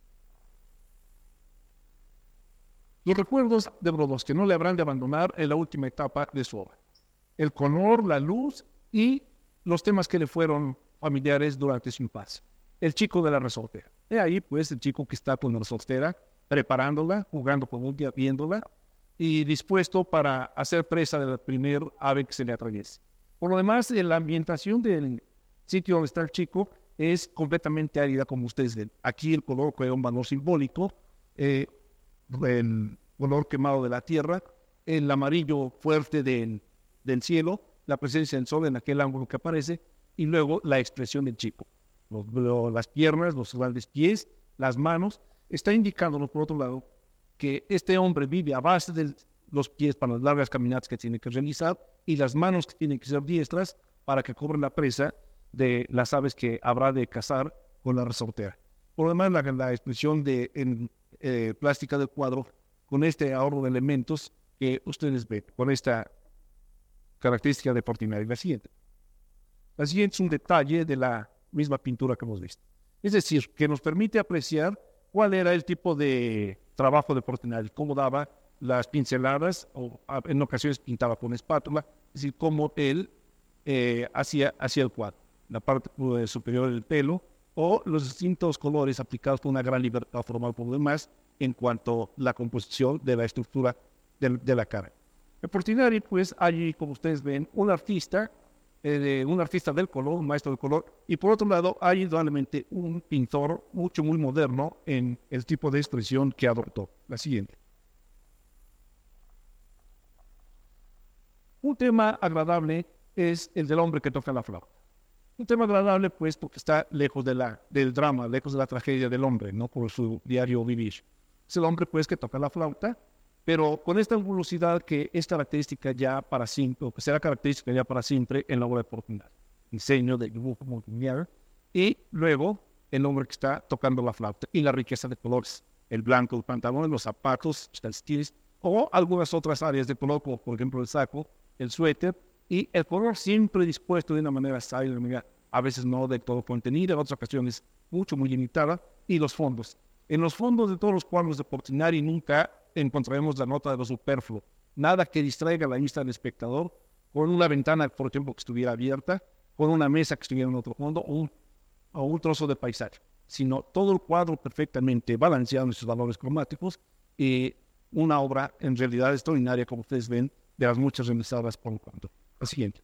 Los recuerdos de Brodowski no le habrán de abandonar en la última etapa de su obra. El color, la luz y los temas que le fueron familiares durante su infancia. El chico de la resortera. De ahí, pues, el chico que está con la resortera, preparándola, jugando con un día, viéndola, y dispuesto para hacer presa del primer ave que se le atraviese. Por lo demás, la ambientación del sitio donde está el chico es completamente árida, como ustedes ven. Aquí el color juega un valor simbólico, el color quemado de la tierra, el amarillo fuerte del cielo, la presencia del sol en aquel ángulo que aparece, y luego la expresión del chico. Las piernas, los grandes pies, las manos, está indicándonos, por otro lado, que este hombre vive a base de los pies para las largas caminatas que tiene que realizar y las manos que tienen que ser diestras para que cobren la presa de las aves que habrá de cazar con la resortera. Por lo demás, la expresión plástica del cuadro con este ahorro de elementos que ustedes ven, con esta característica de Portinari. La siguiente es un detalle de la misma pintura que hemos visto. Es decir, que nos permite apreciar cuál era el tipo de trabajo de Portinari, cómo daba las pinceladas, o en ocasiones pintaba con espátula, es decir, cómo él hacía el cuadro, la parte superior del pelo, o los distintos colores aplicados con una gran libertad formal por lo demás, en cuanto a la composición de la estructura de la cara. En Portinari, pues, hay, como ustedes ven, un artista del color, un maestro del color, y por otro lado hay indudablemente un pintor muy moderno en el tipo de expresión que adoptó. La siguiente. Un tema agradable es el del hombre que toca la flauta. Un tema agradable, pues, porque está lejos del drama, lejos de la tragedia del hombre, ¿no? Por su diario vivir. Es el hombre, pues, que toca la flauta, pero con esta velocidad que es característica ya para siempre, o que será característica ya para siempre en la obra de Portinari. Diseño de dibujo multilineal, y luego el hombre que está tocando la flauta y la riqueza de colores. El blanco, el pantalón, los zapatos, los calcetines, o algunas otras áreas de color, como por ejemplo el saco, el suéter, y el color siempre dispuesto de una manera sabia, a veces no de todo contenido, en otras ocasiones muy limitada, y los fondos. En los fondos de todos los cuadros de Portinari nunca encontraremos la nota de lo superfluo, nada que distraiga la vista del espectador, con una ventana, por ejemplo, que estuviera abierta, con una mesa que estuviera en otro fondo, o un trozo de paisaje, sino todo el cuadro perfectamente balanceado en sus valores cromáticos, y una obra en realidad extraordinaria, como ustedes ven, de las muchas realizadas por el cuadro. La siguiente.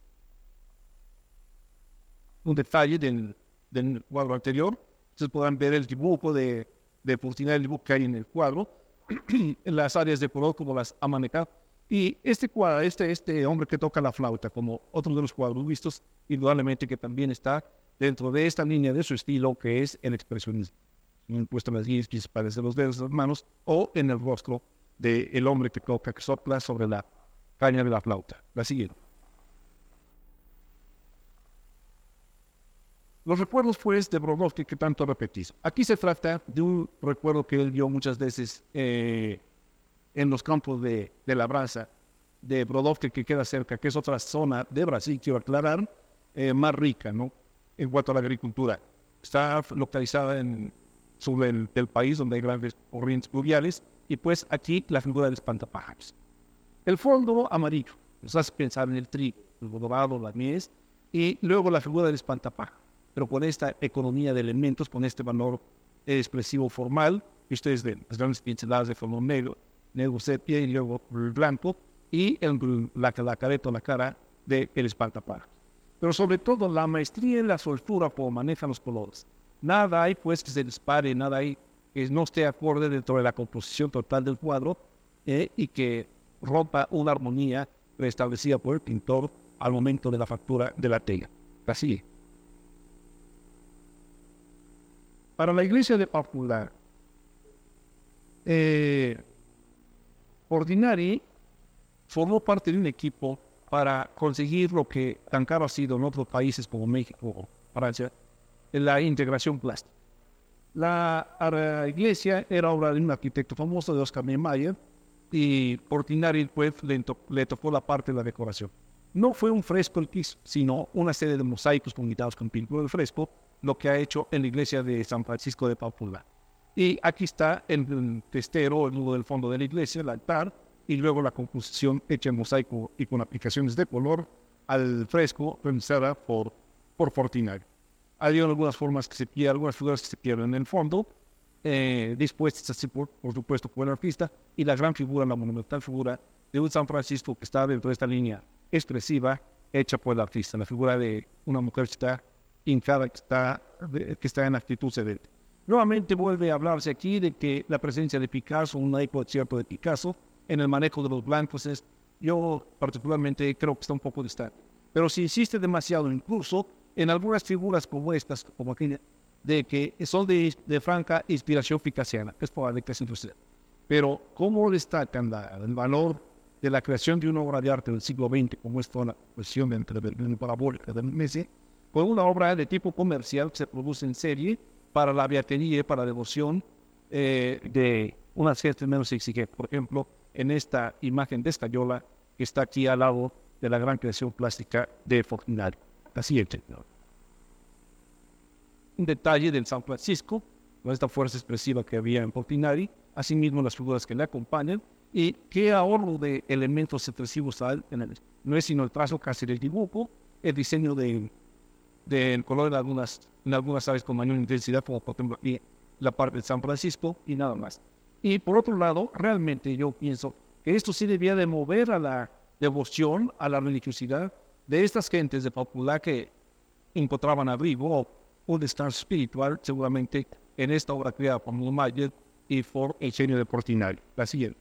Un detalle del cuadro anterior, ustedes podrán ver el dibujo de Portinari, el dibujo que hay en el cuadro, en las áreas de color como las ha manejado. Y este hombre que toca la flauta, como otro de los cuadros vistos, indudablemente que también está dentro de esta línea de su estilo, que es el expresionismo. Puesto en las guías que se parecen los dedos de las manos, o en el rostro del hombre que toca, que sopla sobre la caña de la flauta. La siguiente. Los recuerdos, pues, de Brodowski que tanto repetís. Aquí se trata de un recuerdo que él vio muchas veces en los campos de labranza de Brodowski, que queda cerca, que es otra zona de Brasil, quiero aclarar, más rica, ¿no? En cuanto a la agricultura. Está localizada sobre el país donde hay grandes corrientes fluviales, y pues aquí la figura del espantapájaros. El fondo amarillo nos hace pensar en el trigo, el dorado, la mies, y luego la figura del espantapájaros, pero con esta economía de elementos, con este valor expresivo formal, que ustedes ven, las grandes pinceladas de color negro sepia y luego el blanco, y la careta o la cara del espantapájaros. Pero sobre todo la maestría y la soltura como manejan los colores. Nada hay, pues, que se dispare, nada hay que no esté acorde dentro de la composición total del cuadro, y que rompa una armonía preestablecida por el pintor al momento de la factura de la tela. Así. Para la iglesia de Popular, Portinari formó parte de un equipo para conseguir lo que tan caro ha sido en otros países como México o Francia, la integración plástica. La iglesia era obra de un arquitecto famoso, de Oscar Niemeyer, y Portinari pues, le tocó la parte de la decoración. No fue un fresco el que hizo, sino una serie de mosaicos combinados con pintura de fresco, lo que ha hecho en la iglesia de San Francisco de Pampulha. Y aquí está el testero, el nudo del fondo de la iglesia, el altar, y luego la composición hecha en mosaico y con aplicaciones de color al fresco realizada por Portinari. Hay algunas formas que se pierden, algunas figuras que se pierden en el fondo, dispuestas así por supuesto por el artista, y la gran figura, la monumental figura de un San Francisco que está dentro de esta línea expresiva hecha por el artista, la figura de una mujer que está hincada, que está en actitud sedente. Nuevamente vuelve a hablarse aquí de que la presencia de Picasso, un eco cierto de Picasso, en el manejo de los blancos, yo particularmente creo que está un poco distante. Pero se insiste demasiado, incluso en algunas figuras como estas, como aquella, de que son de franca inspiración picassiana, es probable que así sea. Pero cómo destacan el valor de la creación de una obra de arte del siglo XX, como es toda la cuestión de la parabólica de Messi, con una obra de tipo comercial que se produce en serie para la beatería, para la devoción de unas gentes menos exigentes. Por ejemplo, en esta imagen de Escayola, que está aquí al lado de la gran creación plástica de Portinari. La siguiente. Un detalle del San Francisco, con esta fuerza expresiva que había en Portinari, asimismo las figuras que le acompañan, y qué ahorro de elementos expresivos hay en él. No es sino el trazo casi del dibujo, el diseño del color en algunas aves con mayor intensidad, como por ejemplo aquí la parte de San Francisco, y nada más. Y por otro lado, realmente yo pienso que esto sí debía de mover a la devoción, a la religiosidad de estas gentes de Pampulha que encontraban abrigo o un descanso espiritual, seguramente en esta obra creada por Niemeyer y por el genio de Portinari. La siguiente.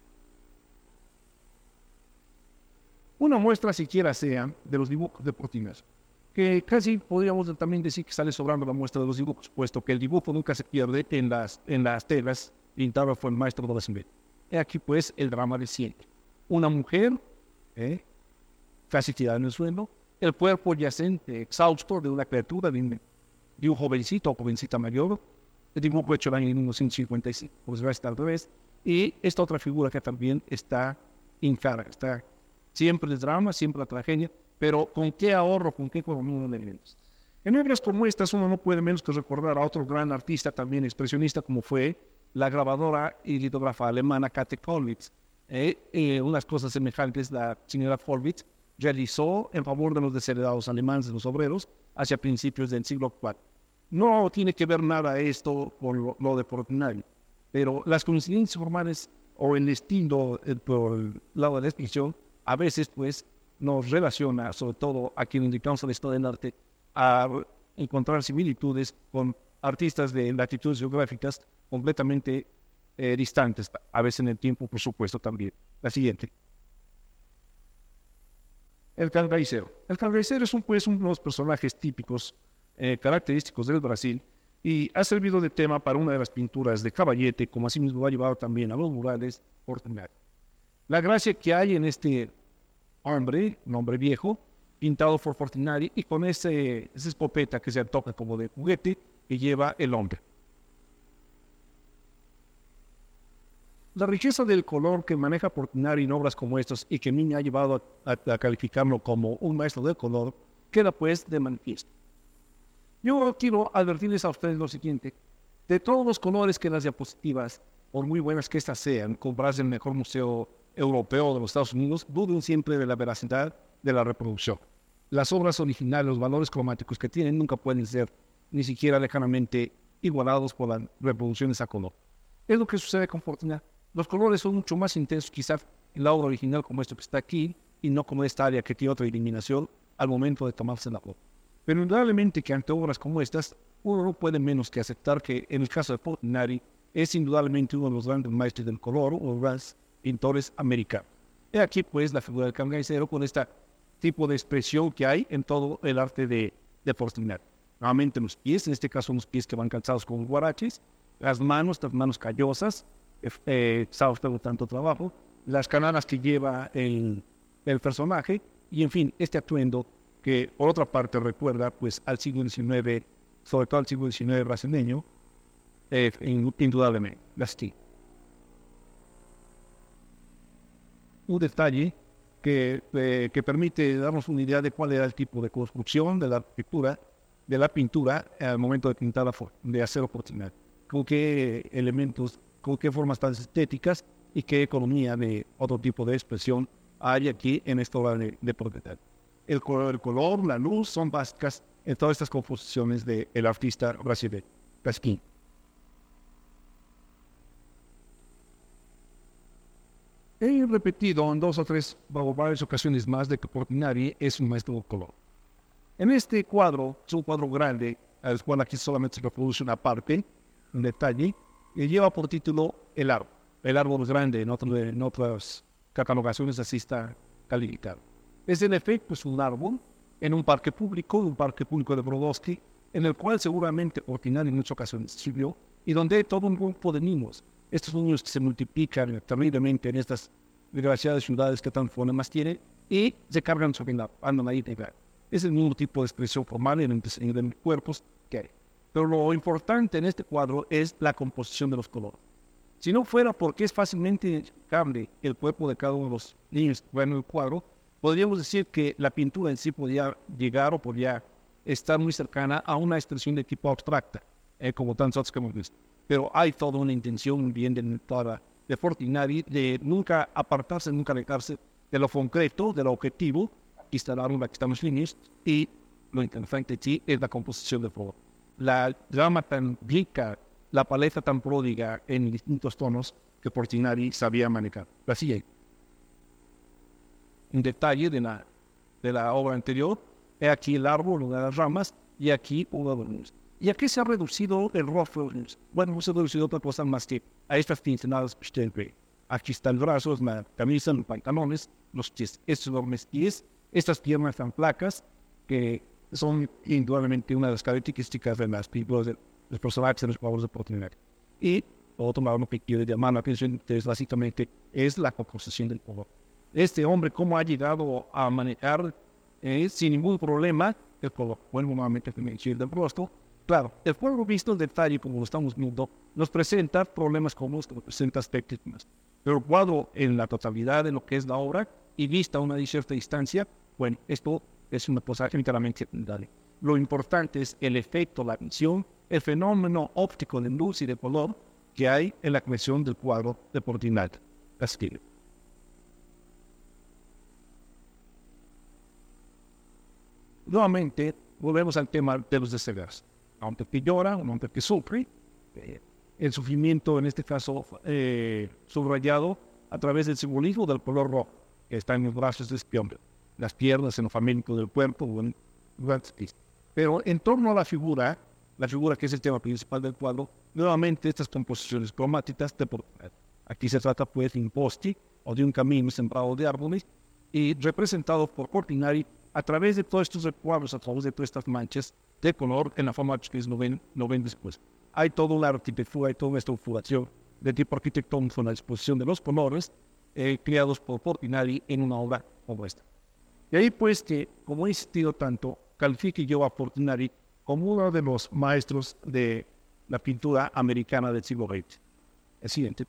Una muestra siquiera sea de los dibujos de Portinari, que casi podríamos también decir que sale sobrando la muestra de los dibujos, puesto que el dibujo nunca se pierde en las telas pintadas por el maestro de la Semblea. He aquí pues el drama reciente. Una mujer, casi tirada en el suelo, el cuerpo yacente, exhausto de una criatura, de un jovencito o jovencita mayor, el dibujo hecho en el año 1955, pues va a estar al revés, y esta otra figura que también está hincada, está siempre el drama, siempre la tragedia, pero con qué ahorro, con qué economía de elementos. En obras como estas uno no puede menos que recordar a otro gran artista también expresionista como fue la grabadora y litógrafa alemana Käthe Kollwitz. Unas cosas semejantes la señora Kollwitz realizó en favor de los desheredados alemanes, de los obreros, hacia principios del siglo IV. No tiene que ver nada esto con lo de Portinari, pero las coincidencias formales o el estilo por el lado de la descripción a veces pues nos relaciona, sobre todo a quienes dedicamos a la historia del arte, a encontrar similitudes con artistas de latitudes geográficas completamente distantes, a veces en el tiempo, por supuesto, también. La siguiente. El cangaicero. El cangaicero es uno de los personajes típicos, característicos del Brasil, y ha servido de tema para una de las pinturas de Caballete, como así mismo lo ha llevado también a los murales Portinari. La gracia que hay en este hombre, un hombre viejo, pintado por Portinari, y con esa escopeta que se antoja como de juguete que lleva el hombre. La riqueza del color que maneja Portinari en obras como estas y que a mí me ha llevado a calificarlo como un maestro del color, queda pues de manifiesto. Yo quiero advertirles a ustedes lo siguiente: de todos los colores que las diapositivas, por muy buenas que éstas sean, compradas en el mejor museo europeo de los Estados Unidos, duden siempre de la veracidad de la reproducción. Las obras originales, los valores cromáticos que tienen, nunca pueden ser ni siquiera lejanamente igualados por las reproducciones a color. Es lo que sucede con Portinari. Los colores son mucho más intensos quizás en la obra original como esto que está aquí, y no como esta área que tiene otra iluminación al momento de tomarse la foto. Pero indudablemente que ante obras como estas, uno no puede menos que aceptar que en el caso de Portinari es indudablemente uno de los grandes maestros del color, o los grandes pintores americanos. He aquí pues la figura del cangaicero con este tipo de expresión que hay en todo el arte de Portinari. nuevamente los pies, en este caso los pies que van calzados con guaraches, las manos callosas, exhaustas tanto trabajo, las cananas que lleva el personaje, y en fin, este atuendo que por otra parte recuerda pues al siglo XIX, sobre todo al siglo XIX brasileño, indudablemente, Gastí. Un detalle que permite darnos una idea de cuál era el tipo de construcción de la arquitectura, de la pintura al momento de pintar de acero porcelaina, con qué elementos, con qué formas tan estéticas y qué economía de otro tipo de expresión hay aquí en esta obra de Portinari. El color, la luz son básicas en todas estas composiciones del artista brasileño, Pasquim. He repetido en 2 o 3 o varias ocasiones más de que Portinari es un maestro del color. En este cuadro, es un cuadro grande, al cual aquí solamente se reproduce una parte, un detalle, que lleva por título El árbol. El árbol grande, en otras catalogaciones así está calificado. Es en efecto es un árbol en un parque público de Brodowski, en el cual seguramente Portinari en muchas ocasiones sirvió, y donde hay todo un grupo de niños. Estos niños que se multiplican terriblemente en estas desgraciadas ciudades que tan problemas tienen y se cargan sobre la banda íntegra. Es el mismo tipo de expresión formal en el diseño de los cuerpos que hay. Pero lo importante en este cuadro es la composición de los colores. Si no fuera porque es fácilmente identificable el cuerpo de cada uno de los niños que ven en el cuadro, podríamos decir que la pintura en sí podría llegar o podría estar muy cercana a una expresión de tipo abstracta, como tantos otros que hemos visto. Pero hay toda una intención bien delimitada de Portinari de nunca apartarse, nunca alejarse de lo concreto, de lo objetivo. Aquí está el árbol, aquí están los líneas, y lo interesante sí es la composición del color. La gama tan rica, la paleta tan pródiga en distintos tonos que Portinari sabía manejar. Así es. Un detalle de la obra anterior, he aquí el árbol, una de las ramas, y aquí uno de los niños. ¿Y a qué se ha reducido el rostro? Bueno, se ha reducido otra cosa más que a estas pinceladas que usted ve. Aquí están los brazos, la camisa, los pantalones, los pies, estos enormes pies, estas piernas tan flacas que son indudablemente una de las características de las pinturas de los personajes de los cuadros de Portinari. Y por otro lado, lo que quiere llamar la atención es básicamente es la composición del color. Este hombre, cómo ha llegado a manejar sin ningún problema el color. Vuelvo nuevamente a mencionar del rostro. Claro, el cuadro visto en detalle, como lo estamos viendo, nos presenta problemas como nos presenta aspectos más. Pero el cuadro en la totalidad de lo que es la obra y vista a una cierta distancia, bueno, esto es una cosa enteramente secundaria. Lo importante es el efecto, la visión, el fenómeno óptico de luz y de color que hay en la creación del cuadro de Portinari. Castillo. Nuevamente, volvemos al tema de los deseos. Un hombre que llora, un hombre que sufre, el sufrimiento en este caso subrayado a través del simbolismo del color rojo que está en los brazos de este hombre, las piernas, en lo famélico del cuerpo. Pero en torno a la figura que es el tema principal del cuadro, nuevamente estas composiciones cromáticas de Portinari. Aquí se trata pues de un poste o de un camino sembrado de árboles y representado por Portinari a través de todos estos recuadros, a través de todas estas manchas de color en la forma que lo ven después. Hay toda una arquitectura, hay toda una estructuración de tipo arquitectónico en la exposición de los colores creados por Portinari en una obra como esta. Y ahí pues que, como he insistido tanto, califique yo a Portinari como uno de los maestros de la pintura americana del siglo XX. El siguiente.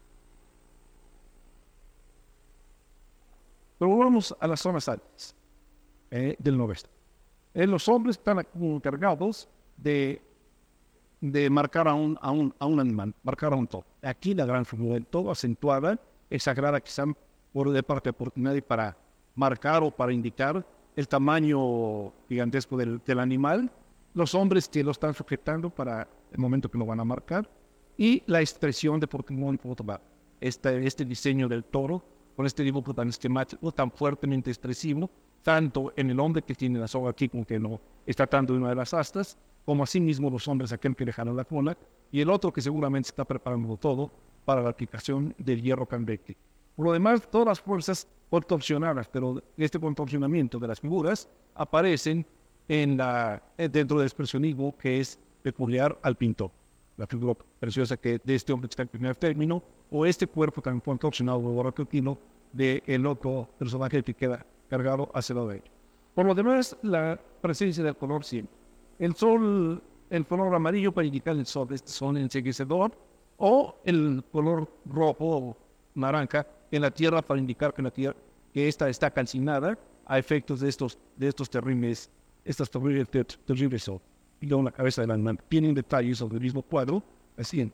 Pero vamos a las zonas altas del noroeste. Los hombres están encargados de marcar a un animal, marcar a un toro. Aquí la gran figura del toro acentuada, exagerada quizá de parte de Portinari para marcar o para indicar el tamaño gigantesco del animal, los hombres que lo están sujetando para el momento que lo van a marcar, y la expresión de Portinari por otro lado. Este diseño del toro, con este dibujo tan esquemático, tan fuertemente expresivo, tanto en el hombre que tiene la soga aquí, como que no está atando una de las astas, como asimismo los hombres aquel que dejaron la cola, y el otro que seguramente está preparando todo para la aplicación del hierro candente. Por lo demás, todas las fuerzas contorsionadas, pero este contorsionamiento de las figuras aparecen dentro del expresionismo que es peculiar al pintor. La figura preciosa que de este hombre que está en primer término, o este cuerpo tan contorsionado o racotino del otro personaje que queda cargado hacia el lado de él. Por lo demás, la presencia del color siempre. El sol, el color amarillo para indicar el sol, este sol enseguecedor, o el color rojo o naranja en la tierra para indicar que la tierra que esta está calcinada a efectos de estos terribles sol. Y luego la cabeza del animal. Tienen detalles sobre el mismo cuadro, así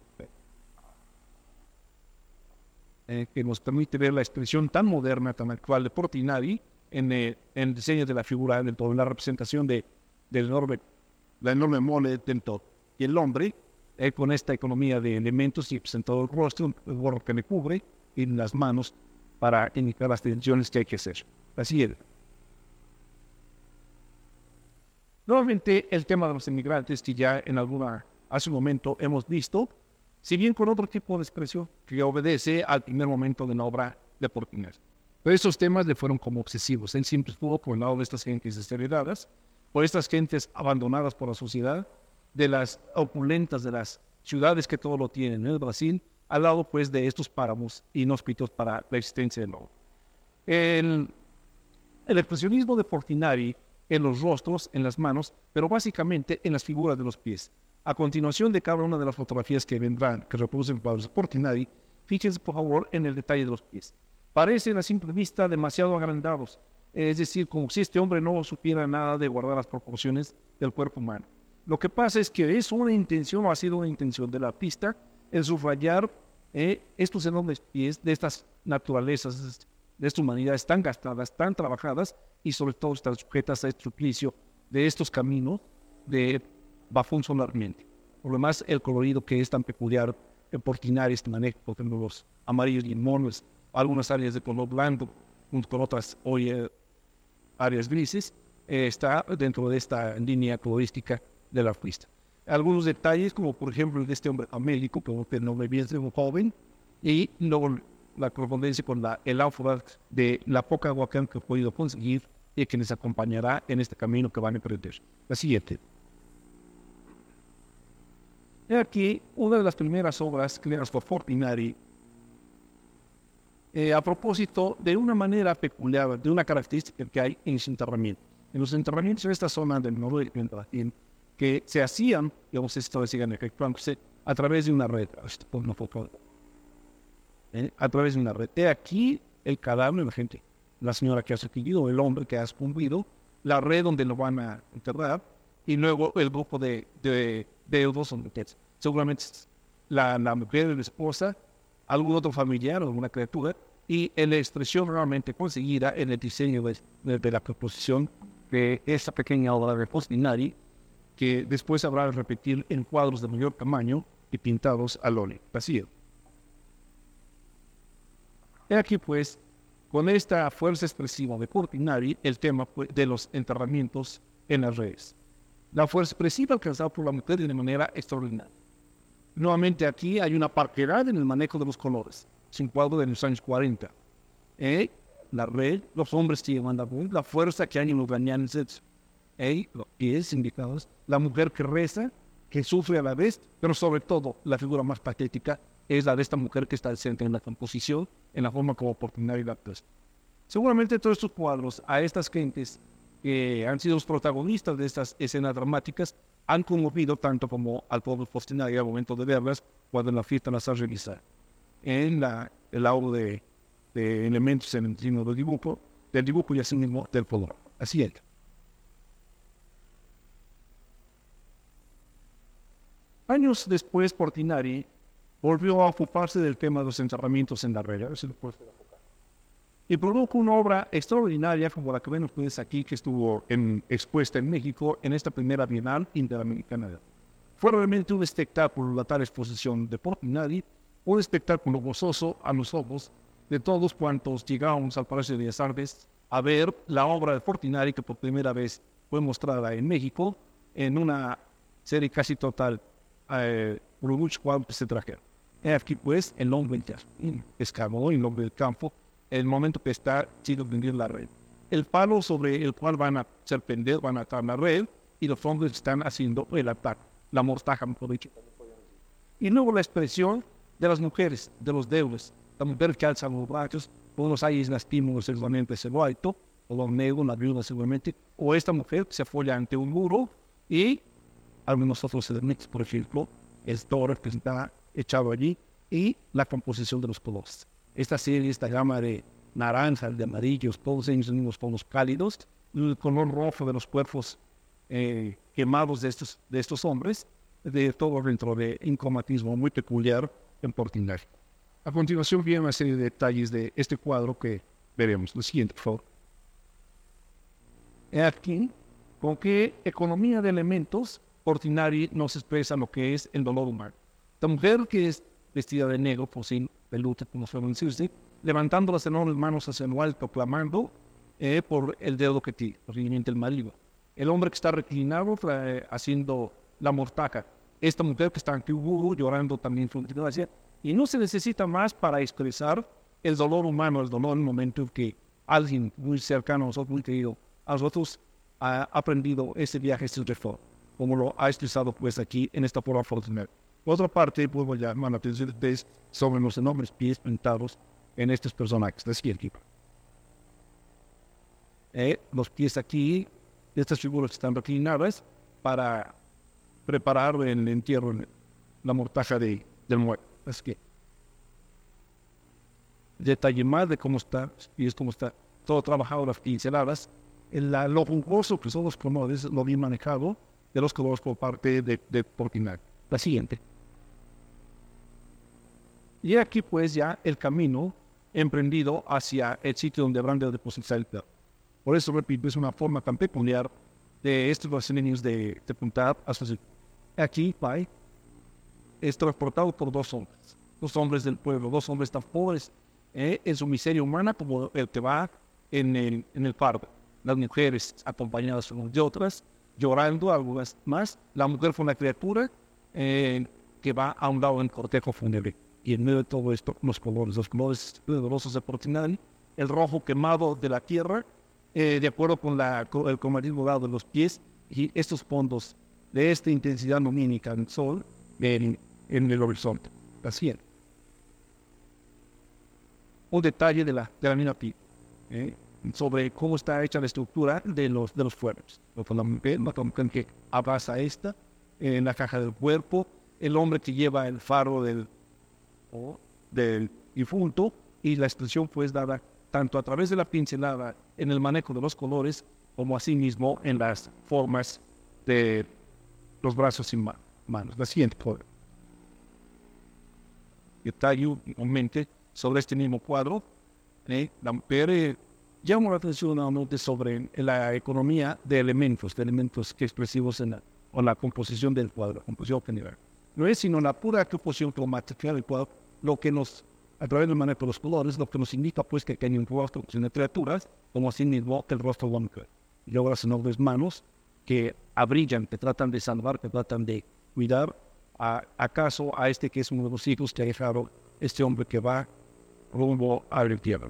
que nos permite ver la expresión tan moderna, tan actual de Portinari en el diseño de la figura, en la representación de la enorme mole del todo. Y el hombre, con esta economía de elementos y presentado el rostro, el gorro que le cubre, y las manos para indicar las tensiones que hay que hacer. Así es. Nuevamente, el tema de los inmigrantes, que ya hace un momento hemos visto, si bien con otro tipo de expresión que obedece al primer momento de la obra de Portinari. Pero esos temas le fueron como obsesivos. Él siempre estuvo por el lado de estas gentes desheredadas, por estas gentes abandonadas por la sociedad, de las opulentas de las ciudades que todo lo tienen en el Brasil, al lado pues de estos páramos inhóspitos para la existencia del hombre. El expresionismo de Portinari en los rostros, en las manos, pero básicamente en las figuras de los pies. A continuación de cada una de las fotografías que vendrán, que reproducen cuadros de Portinari, fíjense por favor en el detalle de los pies. Parecen a simple vista demasiado agrandados, es decir, como si este hombre no supiera nada de guardar las proporciones del cuerpo humano. Lo que pasa es que es una intención, o ha sido una intención del artista, el subrayar estos enormes pies de estas naturalezas, de estas humanidades tan gastadas, tan trabajadas, y sobre todo están sujetas a este suplicio de estos caminos de Bafón solarmente. Por lo demás, el colorido que es tan peculiar en Portinari, este manejo, por ejemplo, los amarillos y monos, algunas áreas de color blanco, junto con otras áreas grises, está dentro de esta línea colorística del artista. Algunos detalles, como por ejemplo el de este hombre famélico, que el nombre bien de un joven, y luego la correspondencia con el ánfora de la poca agua que han podido conseguir y que les acompañará en este camino que van a emprender. La siguiente. Aquí una de las primeras obras creadas por Portinari, a propósito de una manera peculiar, de una característica que hay en los enterramientos. En los enterramientos en esta zona del noroeste del Brasil, que se hacían, digamos, esto sigan efectuándose a través de una red. A través de una red. De aquí el cadáver de la gente, la señora que ha sucumbido, el hombre que ha sucumbido, la red donde lo van a enterrar, y luego el grupo de deudos o mujeres. Seguramente la mujer, la esposa, algún otro familiar o alguna criatura, y en la expresión realmente conseguida en el diseño de la proposición de esta pequeña obra de Portinari, que después habrá de repetir en cuadros de mayor tamaño y pintados al óleo. Así es. Aquí pues, con esta fuerza expresiva de Portinari, el tema de los enterramientos en las redes. La fuerza expresiva alcanzada por la mujer de manera extraordinaria. Nuevamente aquí hay una parquedad en el manejo de los colores. Es un cuadro de los años 40. La red, los hombres que llevan la fuerza que hay en los gañanes, los pies indicados, la mujer que reza, que sufre a la vez, pero sobre todo la figura más patética es la de esta mujer que está al centro en la composición, en la forma como Portinari la presenta. Seguramente todos estos cuadros a estas gentes que han sido los protagonistas de estas escenas dramáticas han conmovido tanto como al pueblo Portinari al momento de verlas cuando en la fiesta las ha realizado. En el obra de elementos en el signo del dibujo y así mismo del color. Así es. Años después, Portinari volvió a ocuparse del tema de los enterramientos en la red. Y produjo una obra extraordinaria como la que ven ustedes aquí, que estuvo expuesta en México en esta primera Bienal Interamericana. Fue realmente un espectáculo la tal exposición de Portinari, un espectáculo gozoso a los ojos de todos cuantos llegábamos al Palacio de Bellas Artes a ver la obra de Portinari, que por primera vez fue mostrada en México en una serie casi total por muchos cuadros que se trajeron. Aquí pues el hombre escavó, el hombre del campo, el momento que está chido venir la red. el palo sobre el cual van a hacer pender, van a atar la red, y los hombres están haciendo el ataque, la mortaja, mejor dicho. Y luego la expresión de las mujeres, de los deuses, la mujer que alza los brazos, unos hay lastimos seguramente en lo alto, o los negros, la viuda seguramente, o esta mujer que se apoya ante un muro, y algunos otros elementos, por ejemplo, el toro que está echado allí, y la composición de los colores. Esta serie, esta gama de naranja, de amarillos, todos ellos en unos tonos cálidos, el color rojo de los cuerpos quemados de estos hombres, de todo dentro de un cromatismo muy peculiar en Portinari. A continuación viene una serie de detalles de este cuadro que veremos. Lo siguiente, por favor. Aquí, con qué economía de elementos Portinari nos expresa lo que es el dolor humano. La mujer que es vestida de negro, por sin peluta, como suelen decirse, levantando las enormes manos hacia lo alto, clamando por el dedo que tiene, posiblemente el marido. El hombre que está reclinado haciendo la mortaja. Esta mujer que está ante un burro llorando también su desgracia. Y no se necesita más para expresar el dolor humano, el dolor en el momento en que alguien muy cercano a nosotros, muy querido a nosotros, ha aprendido ese viaje, ese reforma, como lo ha expresado pues aquí en esta prueba Portinari. Por otra parte, puedo llamar la atención de ustedes sobre los enormes pies pintados en estos personajes. La siguiente. Los pies aquí, estas figuras están reclinadas para preparar el entierro, la mortaja del muerto. Así que, detalle más de cómo está, y es cómo está todo trabajado, las pinceladas, lo jugoso que son los colores, lo bien manejado de los colores por parte de Portinari. La siguiente. Y aquí pues ya el camino emprendido hacia el sitio donde habrán de depositar el perro. Por eso, repito, es una forma tan peculiar de estos brasileños de apuntar hasta aquí, es transportado por dos hombres del pueblo, dos hombres tan pobres en su miseria humana como el que va en el pardo. Las mujeres acompañadas de otras, llorando, algunas más. La mujer fue una criatura que va a un lado en cortejo fúnebre. Y en medio de todo esto, los colores dolorosos de Portinari, el rojo quemado de la tierra, de acuerdo con el cromatismo dado de los pies, y estos fondos de esta intensidad lumínica del sol en el horizonte. Así es. Un detalle de la misma piel, sobre cómo está hecha la estructura de los fuegos. La mujer que abraza esta en la caja del cuerpo, el hombre que lleva el faro del difunto, y la expresión pues dada tanto a través de la pincelada en el manejo de los colores, como asimismo en las formas de los brazos y manos. La siguiente, por detalle igualmente sobre este mismo cuadro, la mujer llama la atención nuevamente sobre la economía de elementos que expresivos en la composición del cuadro, composición general. No es sino la pura composición cromática del cuadro lo que nos, a través del manejo de los colores, lo que nos indica pues que hay un rostro de criaturas, como así mismo que el rostro de la mujer. Y luego las enormes manos que abrillan, que tratan de salvar, que tratan de cuidar acaso a este que es uno de los hijos que ha dejado este hombre que va rumbo al infierno.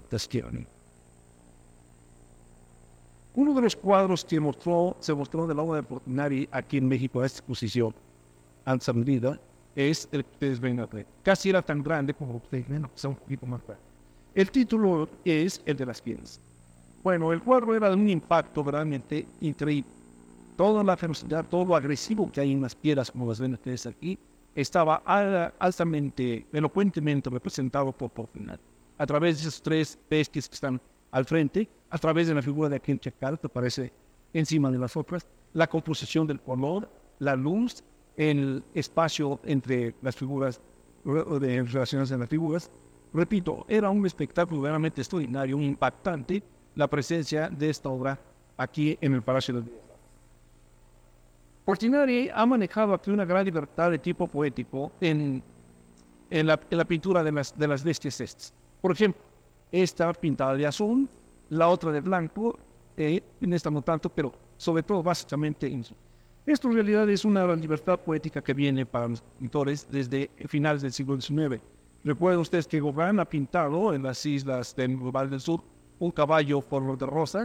Uno de los cuadros que se mostró de la obra de Portinari aquí en México a esta exposición, Anza Medida, es el que ustedes ven aquí. Casi era tan grande como ustedes ven, un poquito más grande. El título es el de las piedras. Bueno, el cuadro era de un impacto verdaderamente increíble. Toda la ferocidad, todo lo agresivo que hay en las piedras, como las ven ustedes aquí, estaba altamente, elocuentemente representado por Portinari. A través de esos tres bestias que están al frente, a través de la figura de aquel chacal que aparece encima de las otras, la composición del color, la luz, el espacio entre las figuras, de relaciones en las figuras. Repito, era un espectáculo verdaderamente extraordinario, impactante, la presencia de esta obra aquí en el Palacio de las Bellas Artes. Portinari ha manejado aquí una gran libertad de tipo poético en la pintura de las bestias estas. Por ejemplo, esta pintada de azul, la otra de blanco, en esta no tanto, pero sobre todo básicamente en azul. Esto en realidad es una libertad poética que viene para los pintores desde finales del siglo XIX. Recuerden ustedes que Gauguin ha pintado en las islas del Global del Sur un caballo color de rosa,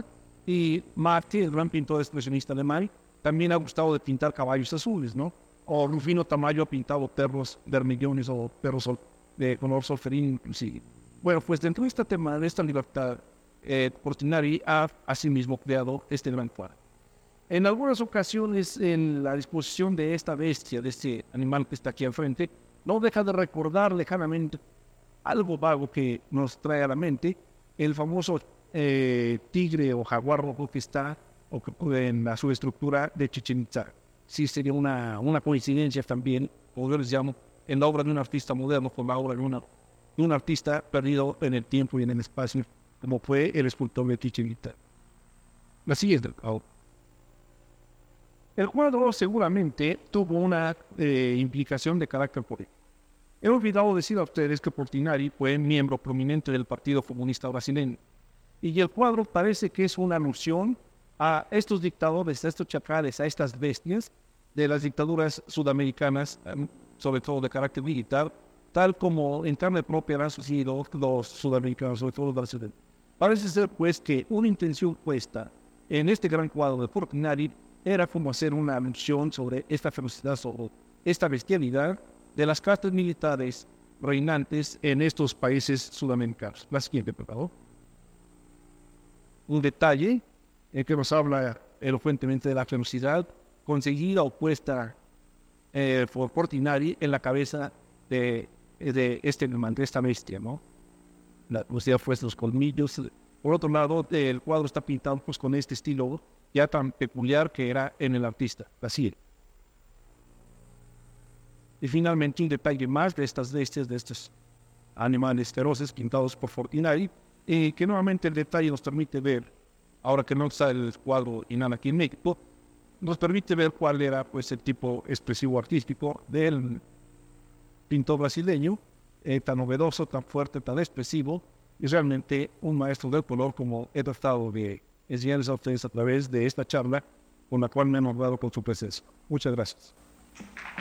Y Martí, el gran pintor expresionista alemán, también ha gustado de pintar caballos azules, ¿no? O Rufino Tamayo ha pintado perros vermillones o perros de color solferino, inclusive. Bueno, pues dentro de este tema, de esta libertad, Portinari ha asimismo creado este gran cuadro. En algunas ocasiones, en la disposición de esta bestia, de este animal que está aquí al frente, no deja de recordar lejanamente algo vago que nos trae a la mente el famoso tigre o jaguar rojo que está en la subestructura de Chichén Itzá. Sí, sería una coincidencia también, o yo les llamo, en la obra de un artista moderno, con la obra de un artista perdido en el tiempo y en el espacio, como fue el escultor de Chichén Itzá. La siguiente, por favor. El cuadro seguramente tuvo una implicación de carácter político. He olvidado decir a ustedes que Portinari fue miembro prominente del Partido Comunista Brasileño. Y el cuadro parece que es una alusión a estos dictadores, a estos chacales, a estas bestias de las dictaduras sudamericanas, sobre todo de carácter militar, tal como en carne propia han sucedido los sudamericanos, sobre todo los brasileños. Parece ser, pues, que una intención puesta en este gran cuadro de Portinari era como hacer una alusión sobre esta ferocidad, sobre esta bestialidad de las castas militares reinantes en estos países sudamericanos. La siguiente, por favor. Un detalle que nos habla elocuentemente de la ferocidad conseguida o puesta por Portinari en la cabeza de este animal, de esta bestia, ¿no? La velocidad fue los colmillos. Por otro lado, el cuadro está pintado pues con este estilo ya tan peculiar que era en el artista. Así. Y finalmente un detalle más de estas bestias, de estos animales feroces pintados por Portinari, que nuevamente el detalle nos permite ver, ahora que no está el cuadro Inanna aquí en México, nos permite ver cuál era pues el tipo expresivo artístico del pintor brasileño, tan novedoso, tan fuerte, tan expresivo, y realmente un maestro del color como he tratado de enseñarles a ustedes a través de esta charla con la cual me han honrado con su presencia. Muchas gracias.